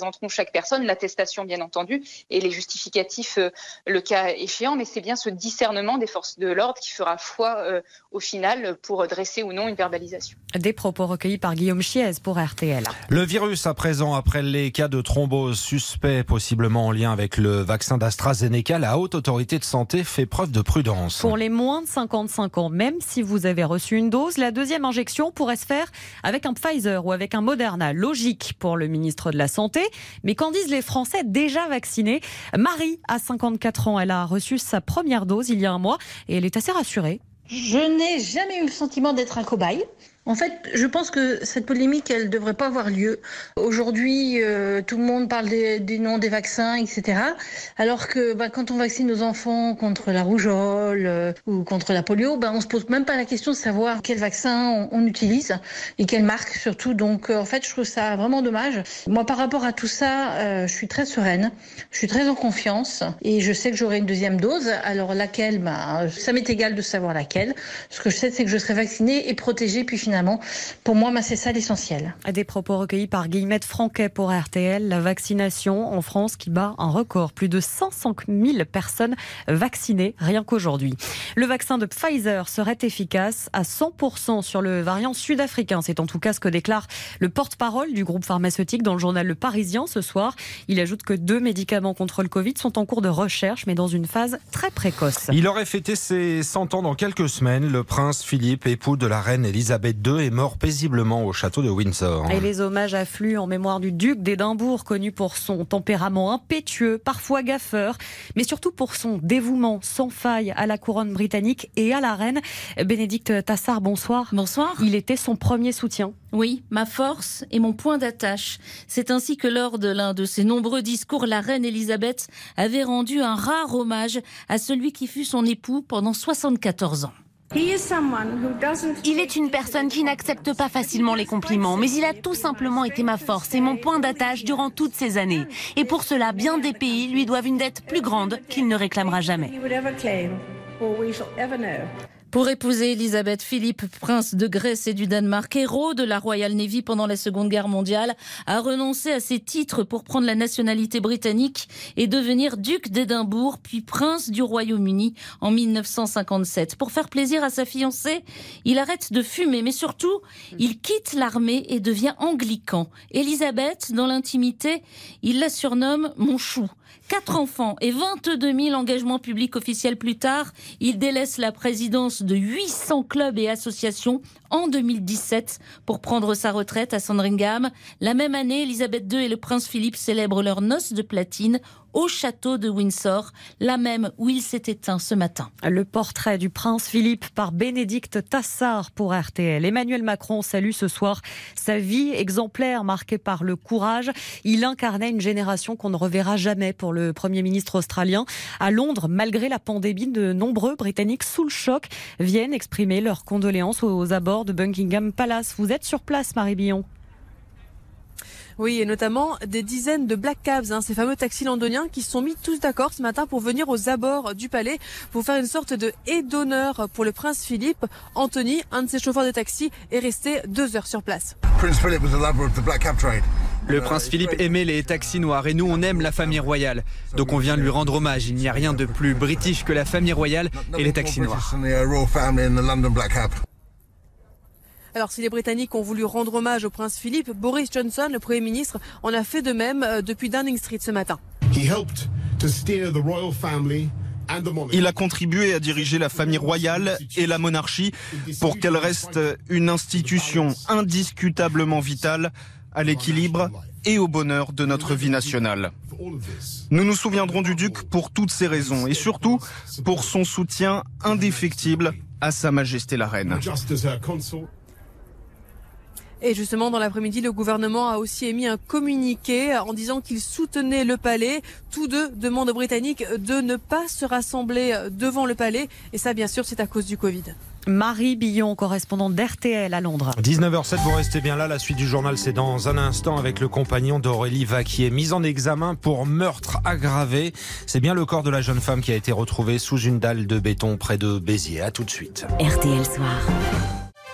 Speaker 9: chaque personne, l'attestation bien entendu, et les justificatifs euh, le cas échéant, mais c'est bien ce discernement des forces de l'ordre qui fera foi euh, au final pour dresser ou non une verbalisation.
Speaker 11: Des propos recueillis par Guillaume Chiez pour R T L.
Speaker 3: Le virus à présent, après les cas de thrombose suspects possiblement en lien avec le vaccin d'AstraZeneca, la Haute Autorité de Santé fait preuve de prudence.
Speaker 11: Pour les moins de cinquante-cinq ans, même si vous avez reçu une dose, la deuxième injection pourrait se faire avec un Pfizer ou avec un Moderna. Logique pour le ministre de la Santé. Mais qu'en disent les Français déjà vaccinés? Marie a cinquante-quatre ans. Elle a reçu sa première dose il y a un mois et elle est assez rassurée.
Speaker 13: Je n'ai jamais eu le sentiment d'être un cobaye. En fait, je pense que cette polémique, elle ne devrait pas avoir lieu. Aujourd'hui, euh, tout le monde parle des, des noms des vaccins, et cetera. Alors que bah, quand on vaccine nos enfants contre la rougeole euh, ou contre la polio, bah, on ne se pose même pas la question de savoir quel vaccin on, on utilise et quelle marque surtout. Donc, euh, en fait, je trouve ça vraiment dommage. Moi, par rapport à tout ça, euh, je suis très sereine, je suis très en confiance et je sais que j'aurai une deuxième dose. Alors, laquelle, bah, ça m'est égal de savoir laquelle. Ce que je sais, c'est que je serai vaccinée et protégée, puis finalement, pour moi, c'est ça l'essentiel.
Speaker 11: Des propos recueillis par Guillemette Franquet pour R T L. La vaccination en France qui bat un record. Plus de cinq cent mille personnes vaccinées rien qu'aujourd'hui. Le vaccin de Pfizer serait efficace à cent pour cent sur le variant sud-africain. C'est en tout cas ce que déclare le porte-parole du groupe pharmaceutique dans le journal Le Parisien ce soir. Il ajoute que deux médicaments contre le Covid sont en cours de recherche, mais dans une phase très précoce.
Speaker 3: Il aurait fêté ses cent ans dans quelques semaines. Le prince Philippe, époux de la reine Elisabeth deux, est mort paisiblement au château de Windsor.
Speaker 11: Et les hommages affluent en mémoire du duc d'Édimbourg, connu pour son tempérament impétueux, parfois gaffeur, mais surtout pour son dévouement sans faille à la couronne britannique et à la reine. Bénédicte Tassard, bonsoir.
Speaker 14: Bonsoir.
Speaker 11: Il était son premier soutien.
Speaker 14: Oui, ma force et mon point d'attache. C'est ainsi que lors de l'un de ses nombreux discours, la reine Elisabeth avait rendu un rare hommage à celui qui fut son époux pendant soixante-quatorze ans.
Speaker 24: Il est une personne qui n'accepte pas facilement les compliments, mais il a tout simplement été ma force et mon point d'attache durant toutes ces années. Et pour cela, bien des pays lui doivent une dette plus grande qu'il ne réclamera jamais.
Speaker 14: Pour épouser Elisabeth, Philippe, prince de Grèce et du Danemark, héros de la Royal Navy pendant la Seconde Guerre mondiale, a renoncé à ses titres pour prendre la nationalité britannique et devenir duc d'Édimbourg, puis prince du Royaume-Uni en mille neuf cent cinquante-sept. Pour faire plaisir à sa fiancée, il arrête de fumer, mais surtout, il quitte l'armée et devient anglican. Elisabeth, dans l'intimité, il la surnomme « mon chou ». Quatre enfants et vingt-deux mille engagements publics officiels plus tard, il délaisse la présidence de huit cents clubs et associations en deux mille dix-sept pour prendre sa retraite à Sandringham. La même année, Elisabeth deux et le prince Philippe célèbrent leurs noces de platine au château de Windsor, la même où il s'est éteint ce matin.
Speaker 11: Le portrait du prince Philippe par Bénédicte Tassard pour R T L. Emmanuel Macron salue ce soir sa vie exemplaire marquée par le courage. Il incarnait une génération qu'on ne reverra jamais pour le Premier ministre australien. À Londres, malgré la pandémie, de nombreux Britanniques sous le choc viennent exprimer leurs condoléances aux abords de Buckingham Palace. Vous êtes sur place, Marie Billon.
Speaker 25: Oui, et notamment des dizaines de black cabs, hein, ces fameux taxis londoniens qui se sont mis tous d'accord ce matin pour venir aux abords du palais pour faire une sorte de haie d'honneur pour le prince Philippe. Anthony, un de ses chauffeurs de taxi, est resté deux heures sur place.
Speaker 26: Le prince Philippe aimait les taxis noirs et nous on aime la famille royale. Donc on vient lui rendre hommage. Il n'y a rien de plus british que la famille royale et les taxis noirs.
Speaker 25: Alors si les Britanniques ont voulu rendre hommage au prince Philippe, Boris Johnson, le Premier ministre, en a fait de même depuis Downing Street ce matin.
Speaker 27: Il a contribué à diriger la famille royale et la monarchie pour qu'elle reste une institution indiscutablement vitale à l'équilibre et au bonheur de notre vie nationale. Nous nous souviendrons du duc pour toutes ces raisons et surtout pour son soutien indéfectible à Sa Majesté la Reine.
Speaker 25: Et justement, dans l'après-midi, le gouvernement a aussi émis un communiqué en disant qu'il soutenait le palais. Tous deux demandent aux Britanniques de ne pas se rassembler devant le palais. Et ça, bien sûr, c'est à cause du Covid.
Speaker 11: Marie Billon, correspondante d'R T L à Londres.
Speaker 3: dix-neuf heures zéro sept, vous restez bien là. La suite du journal, c'est dans un instant avec le compagnon d'Aurélie Vaquier, mis en examen pour meurtre aggravé. C'est bien le corps de la jeune femme qui a été retrouvé sous une dalle de béton près de Béziers. À tout de suite.
Speaker 10: R T L Soir.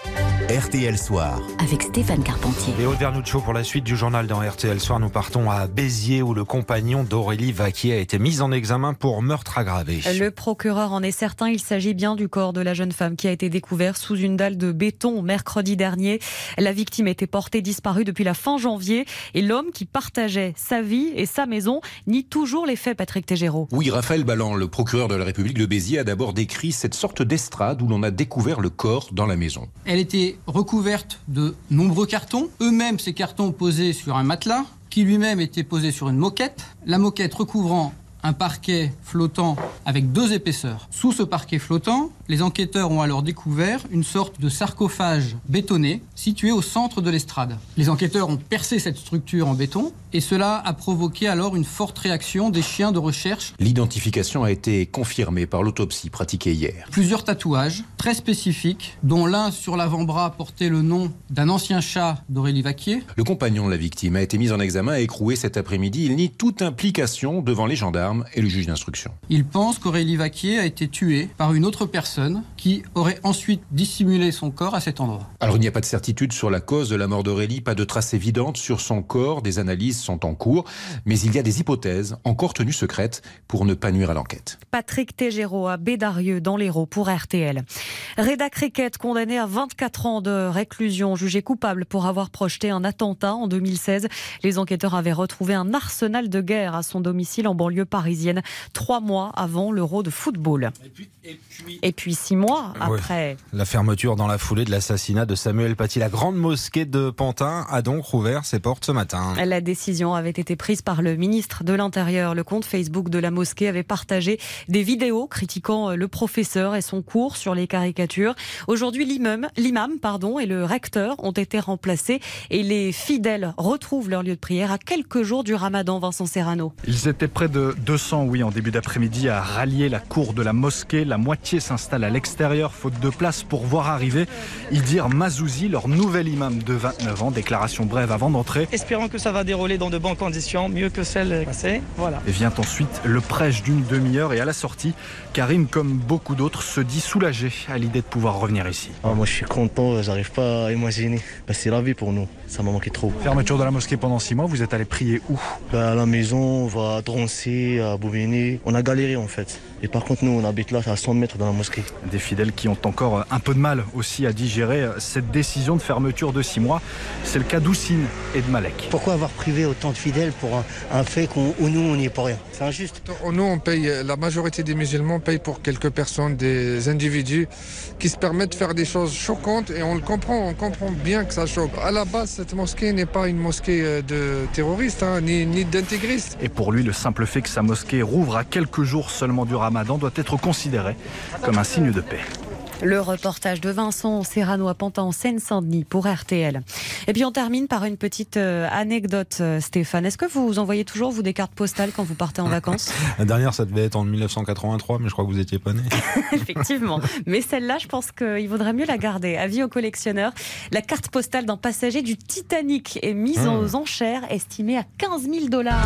Speaker 1: R T L Soir.
Speaker 10: Avec Stéphane Carpentier.
Speaker 3: Et Aude Vernuccio pour la suite du journal dans R T L Soir. Nous partons à Béziers où le compagnon d'Aurélie Vaquier a été mis en examen pour meurtre aggravé.
Speaker 11: Le procureur en est certain, il s'agit bien du corps de la jeune femme qui a été découvert sous une dalle de béton mercredi dernier. La victime était portée disparue depuis la fin janvier et l'homme qui partageait sa vie et sa maison nie toujours les faits, Patrick Tégéraud.
Speaker 4: Oui, Raphaël Balland, le procureur de la République de Béziers, a d'abord décrit cette sorte d'estrade où l'on a découvert le corps dans la maison.
Speaker 5: Elle était recouverte de nombreux cartons, eux-mêmes ces cartons posés sur un matelas, qui lui-même était posé sur une moquette, la moquette recouvrant un parquet flottant avec deux épaisseurs. Sous ce parquet flottant, les enquêteurs ont alors découvert une sorte de sarcophage bétonné situé au centre de l'estrade. Les enquêteurs ont percé cette structure en béton et cela a provoqué alors une forte réaction des chiens de recherche.
Speaker 4: L'identification a été confirmée par l'autopsie pratiquée hier.
Speaker 5: Plusieurs tatouages très spécifiques, dont l'un sur l'avant-bras portait le nom d'un ancien chat d'Aurélie Vaquier.
Speaker 4: Le compagnon de la victime a été mis en examen et écroué cet après-midi. Il nie toute implication devant les gendarmes et le juge d'instruction.
Speaker 5: Il pense qu'Aurélie Vaquier a été tuée par une autre personne qui aurait ensuite dissimulé son corps à cet endroit.
Speaker 4: Alors il n'y a pas de certitude sur la cause de la mort d'Aurélie, pas de traces évidentes sur son corps, des analyses sont en cours, mais il y a des hypothèses encore tenues secrètes pour ne pas nuire à l'enquête.
Speaker 11: Patrick Tégéraud à Bédarieux dans l'Hérault pour R T L. Reda Cricket condamné à vingt-quatre ans de réclusion, jugé coupable pour avoir projeté un attentat en deux mille seize. Les enquêteurs avaient retrouvé un arsenal de guerre à son domicile en banlieue parisienne, trois mois avant l'Euro de football. Et puis, et puis... Et puis six mois après.
Speaker 3: Ouais, la fermeture dans la foulée de l'assassinat de Samuel Paty. La grande mosquée de Pantin a donc rouvert ses portes ce matin.
Speaker 11: La décision avait été prise par le ministre de l'Intérieur. Le compte Facebook de la mosquée avait partagé des vidéos critiquant le professeur et son cours sur les caricatures. Aujourd'hui, l'imam, l'imam pardon, et le recteur ont été remplacés et les fidèles retrouvent leur lieu de prière à quelques jours du Ramadan. Vincent Serrano.
Speaker 12: Ils étaient près de deux cents, oui, en début d'après-midi à rallier la cour de la mosquée. La moitié s'installe à l'extérieur, faute de place pour voir arriver Idir Mazouzi, leur nouvel imam de vingt-neuf ans. Déclaration brève avant d'entrer.
Speaker 15: Espérons que ça va dérouler dans de bonnes conditions, mieux que celle passée. Voilà.
Speaker 12: Et vient ensuite le prêche d'une demi-heure et à la sortie, Karim, comme beaucoup d'autres, se dit soulagé à l'idée de pouvoir revenir ici.
Speaker 16: Ah, moi je suis content, j'arrive pas à imaginer. Bah, c'est la vie pour nous, ça m'a manqué trop.
Speaker 12: Fermeture de la mosquée pendant six mois, vous êtes allé prier où?
Speaker 16: Bah, à la maison, on va à Drancy, à Bouvigny. On a galéré en fait. Et par contre, nous, on habite là, à cent mètres dans la mosquée.
Speaker 12: Des fidèles qui ont encore un peu de mal aussi à digérer cette décision de fermeture de six mois. C'est le cas d'Oussine et de Malek.
Speaker 18: Pourquoi avoir privé autant de fidèles pour un, un fait qu'on, où nous, on n'y est pour rien? C'est injuste.
Speaker 19: Nous, on paye, la majorité des musulmans payent pour quelques personnes, des individus qui se permettent de faire des choses choquantes et on le comprend, on comprend bien que ça choque. À la base, cette mosquée n'est pas une mosquée de terroristes, hein, ni, ni d'intégristes.
Speaker 12: Et pour lui, le simple fait que sa mosquée rouvre à quelques jours seulement du Ramadan doit être considéré comme un signe de paix.
Speaker 11: Le reportage de Vincent Serrano à Pantin en Seine-Saint-Denis pour R T L. Et puis on termine par une petite euh, anecdote, euh, Stéphane. Est-ce que vous envoyez toujours, vous, des cartes postales quand vous partez en vacances?
Speaker 3: La dernière, ça devait être en dix-neuf cent quatre-vingt-trois, mais je crois que vous n'étiez pas né.
Speaker 11: Effectivement. Mais celle-là, je pense qu'il vaudrait mieux la garder. Avis aux collectionneurs, la carte postale d'un passager du Titanic est mise mmh. aux enchères, estimée à quinze mille dollars.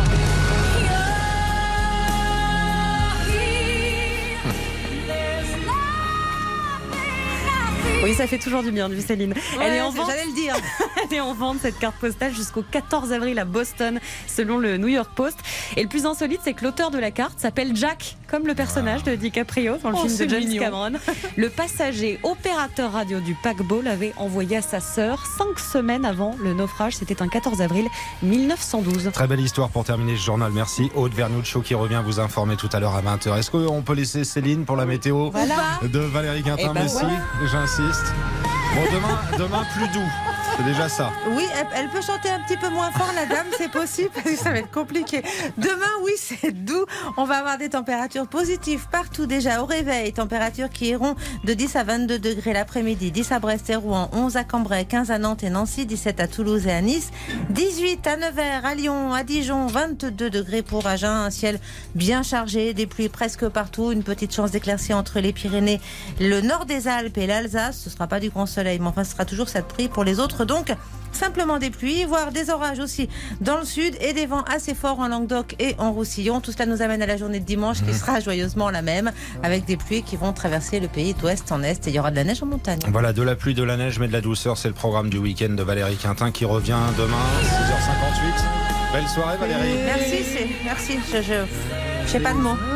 Speaker 11: Oui, ça fait toujours du bien, du Céline.
Speaker 28: Ouais,
Speaker 11: Elle est en vente.
Speaker 28: J'allais le dire.
Speaker 11: Elle est en vente, cette carte postale, jusqu'au quatorze avril à Boston, selon le New York Post. Et le plus insolite, c'est que l'auteur de la carte s'appelle Jack, comme le personnage de DiCaprio dans le
Speaker 28: oh,
Speaker 11: film de James
Speaker 28: mignon.
Speaker 11: Cameron. Le passager opérateur radio du paquebot l'avait envoyé à sa sœur cinq semaines avant le naufrage. C'était un quatorze avril mille neuf cent douze.
Speaker 3: Très belle histoire pour terminer ce journal. Merci. Aude Vernuccio qui revient vous informer tout à l'heure à vingt heures. Est-ce qu'on peut laisser Céline pour la météo
Speaker 28: voilà.
Speaker 3: de Valérie Quintin?
Speaker 28: Eh ben
Speaker 3: Messi,
Speaker 28: voilà.
Speaker 3: j'insiste. Bon, demain, demain plus doux. C'est déjà ça.
Speaker 28: Oui, elle, elle peut chanter un petit peu moins fort, la dame, c'est possible, parce que ça va être compliqué. Demain, oui, c'est doux. On va avoir des températures positives partout déjà au réveil. Températures qui iront de dix à vingt-deux degrés l'après-midi. dix à Brest et Rouen, onze à Cambrai, quinze à Nantes et Nancy, dix-sept à Toulouse et à Nice, dix-huit à Nevers, à Lyon, à Dijon, vingt-deux degrés pour Agen. Un ciel bien chargé, des pluies presque partout. Une petite chance d'éclaircie entre les Pyrénées, le nord des Alpes et l'Alsace. Ce ne sera pas du grand soleil, mais enfin, ce sera toujours cette pluie pour les autres donc simplement des pluies, voire des orages aussi dans le sud et des vents assez forts en Languedoc et en Roussillon. Tout cela nous amène à la journée de dimanche qui sera joyeusement la même, avec des pluies qui vont traverser le pays d'ouest en est et il y aura de la neige en montagne.
Speaker 3: Voilà, de la pluie, de la neige, mais de la douceur, c'est le programme du week-end de Valérie Quintin qui revient demain, six heures cinquante-huit. Belle soirée Valérie.
Speaker 28: Merci, c'est, merci, je, je, je sais pas de mots.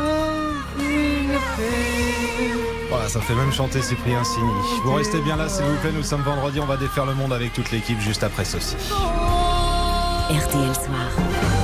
Speaker 3: Voilà, ça fait même chanter Cyprien Signy. Vous restez bien là s'il vous plaît, nous sommes vendredi, on va défaire le monde avec toute l'équipe juste après ceci.
Speaker 10: R T L Soir.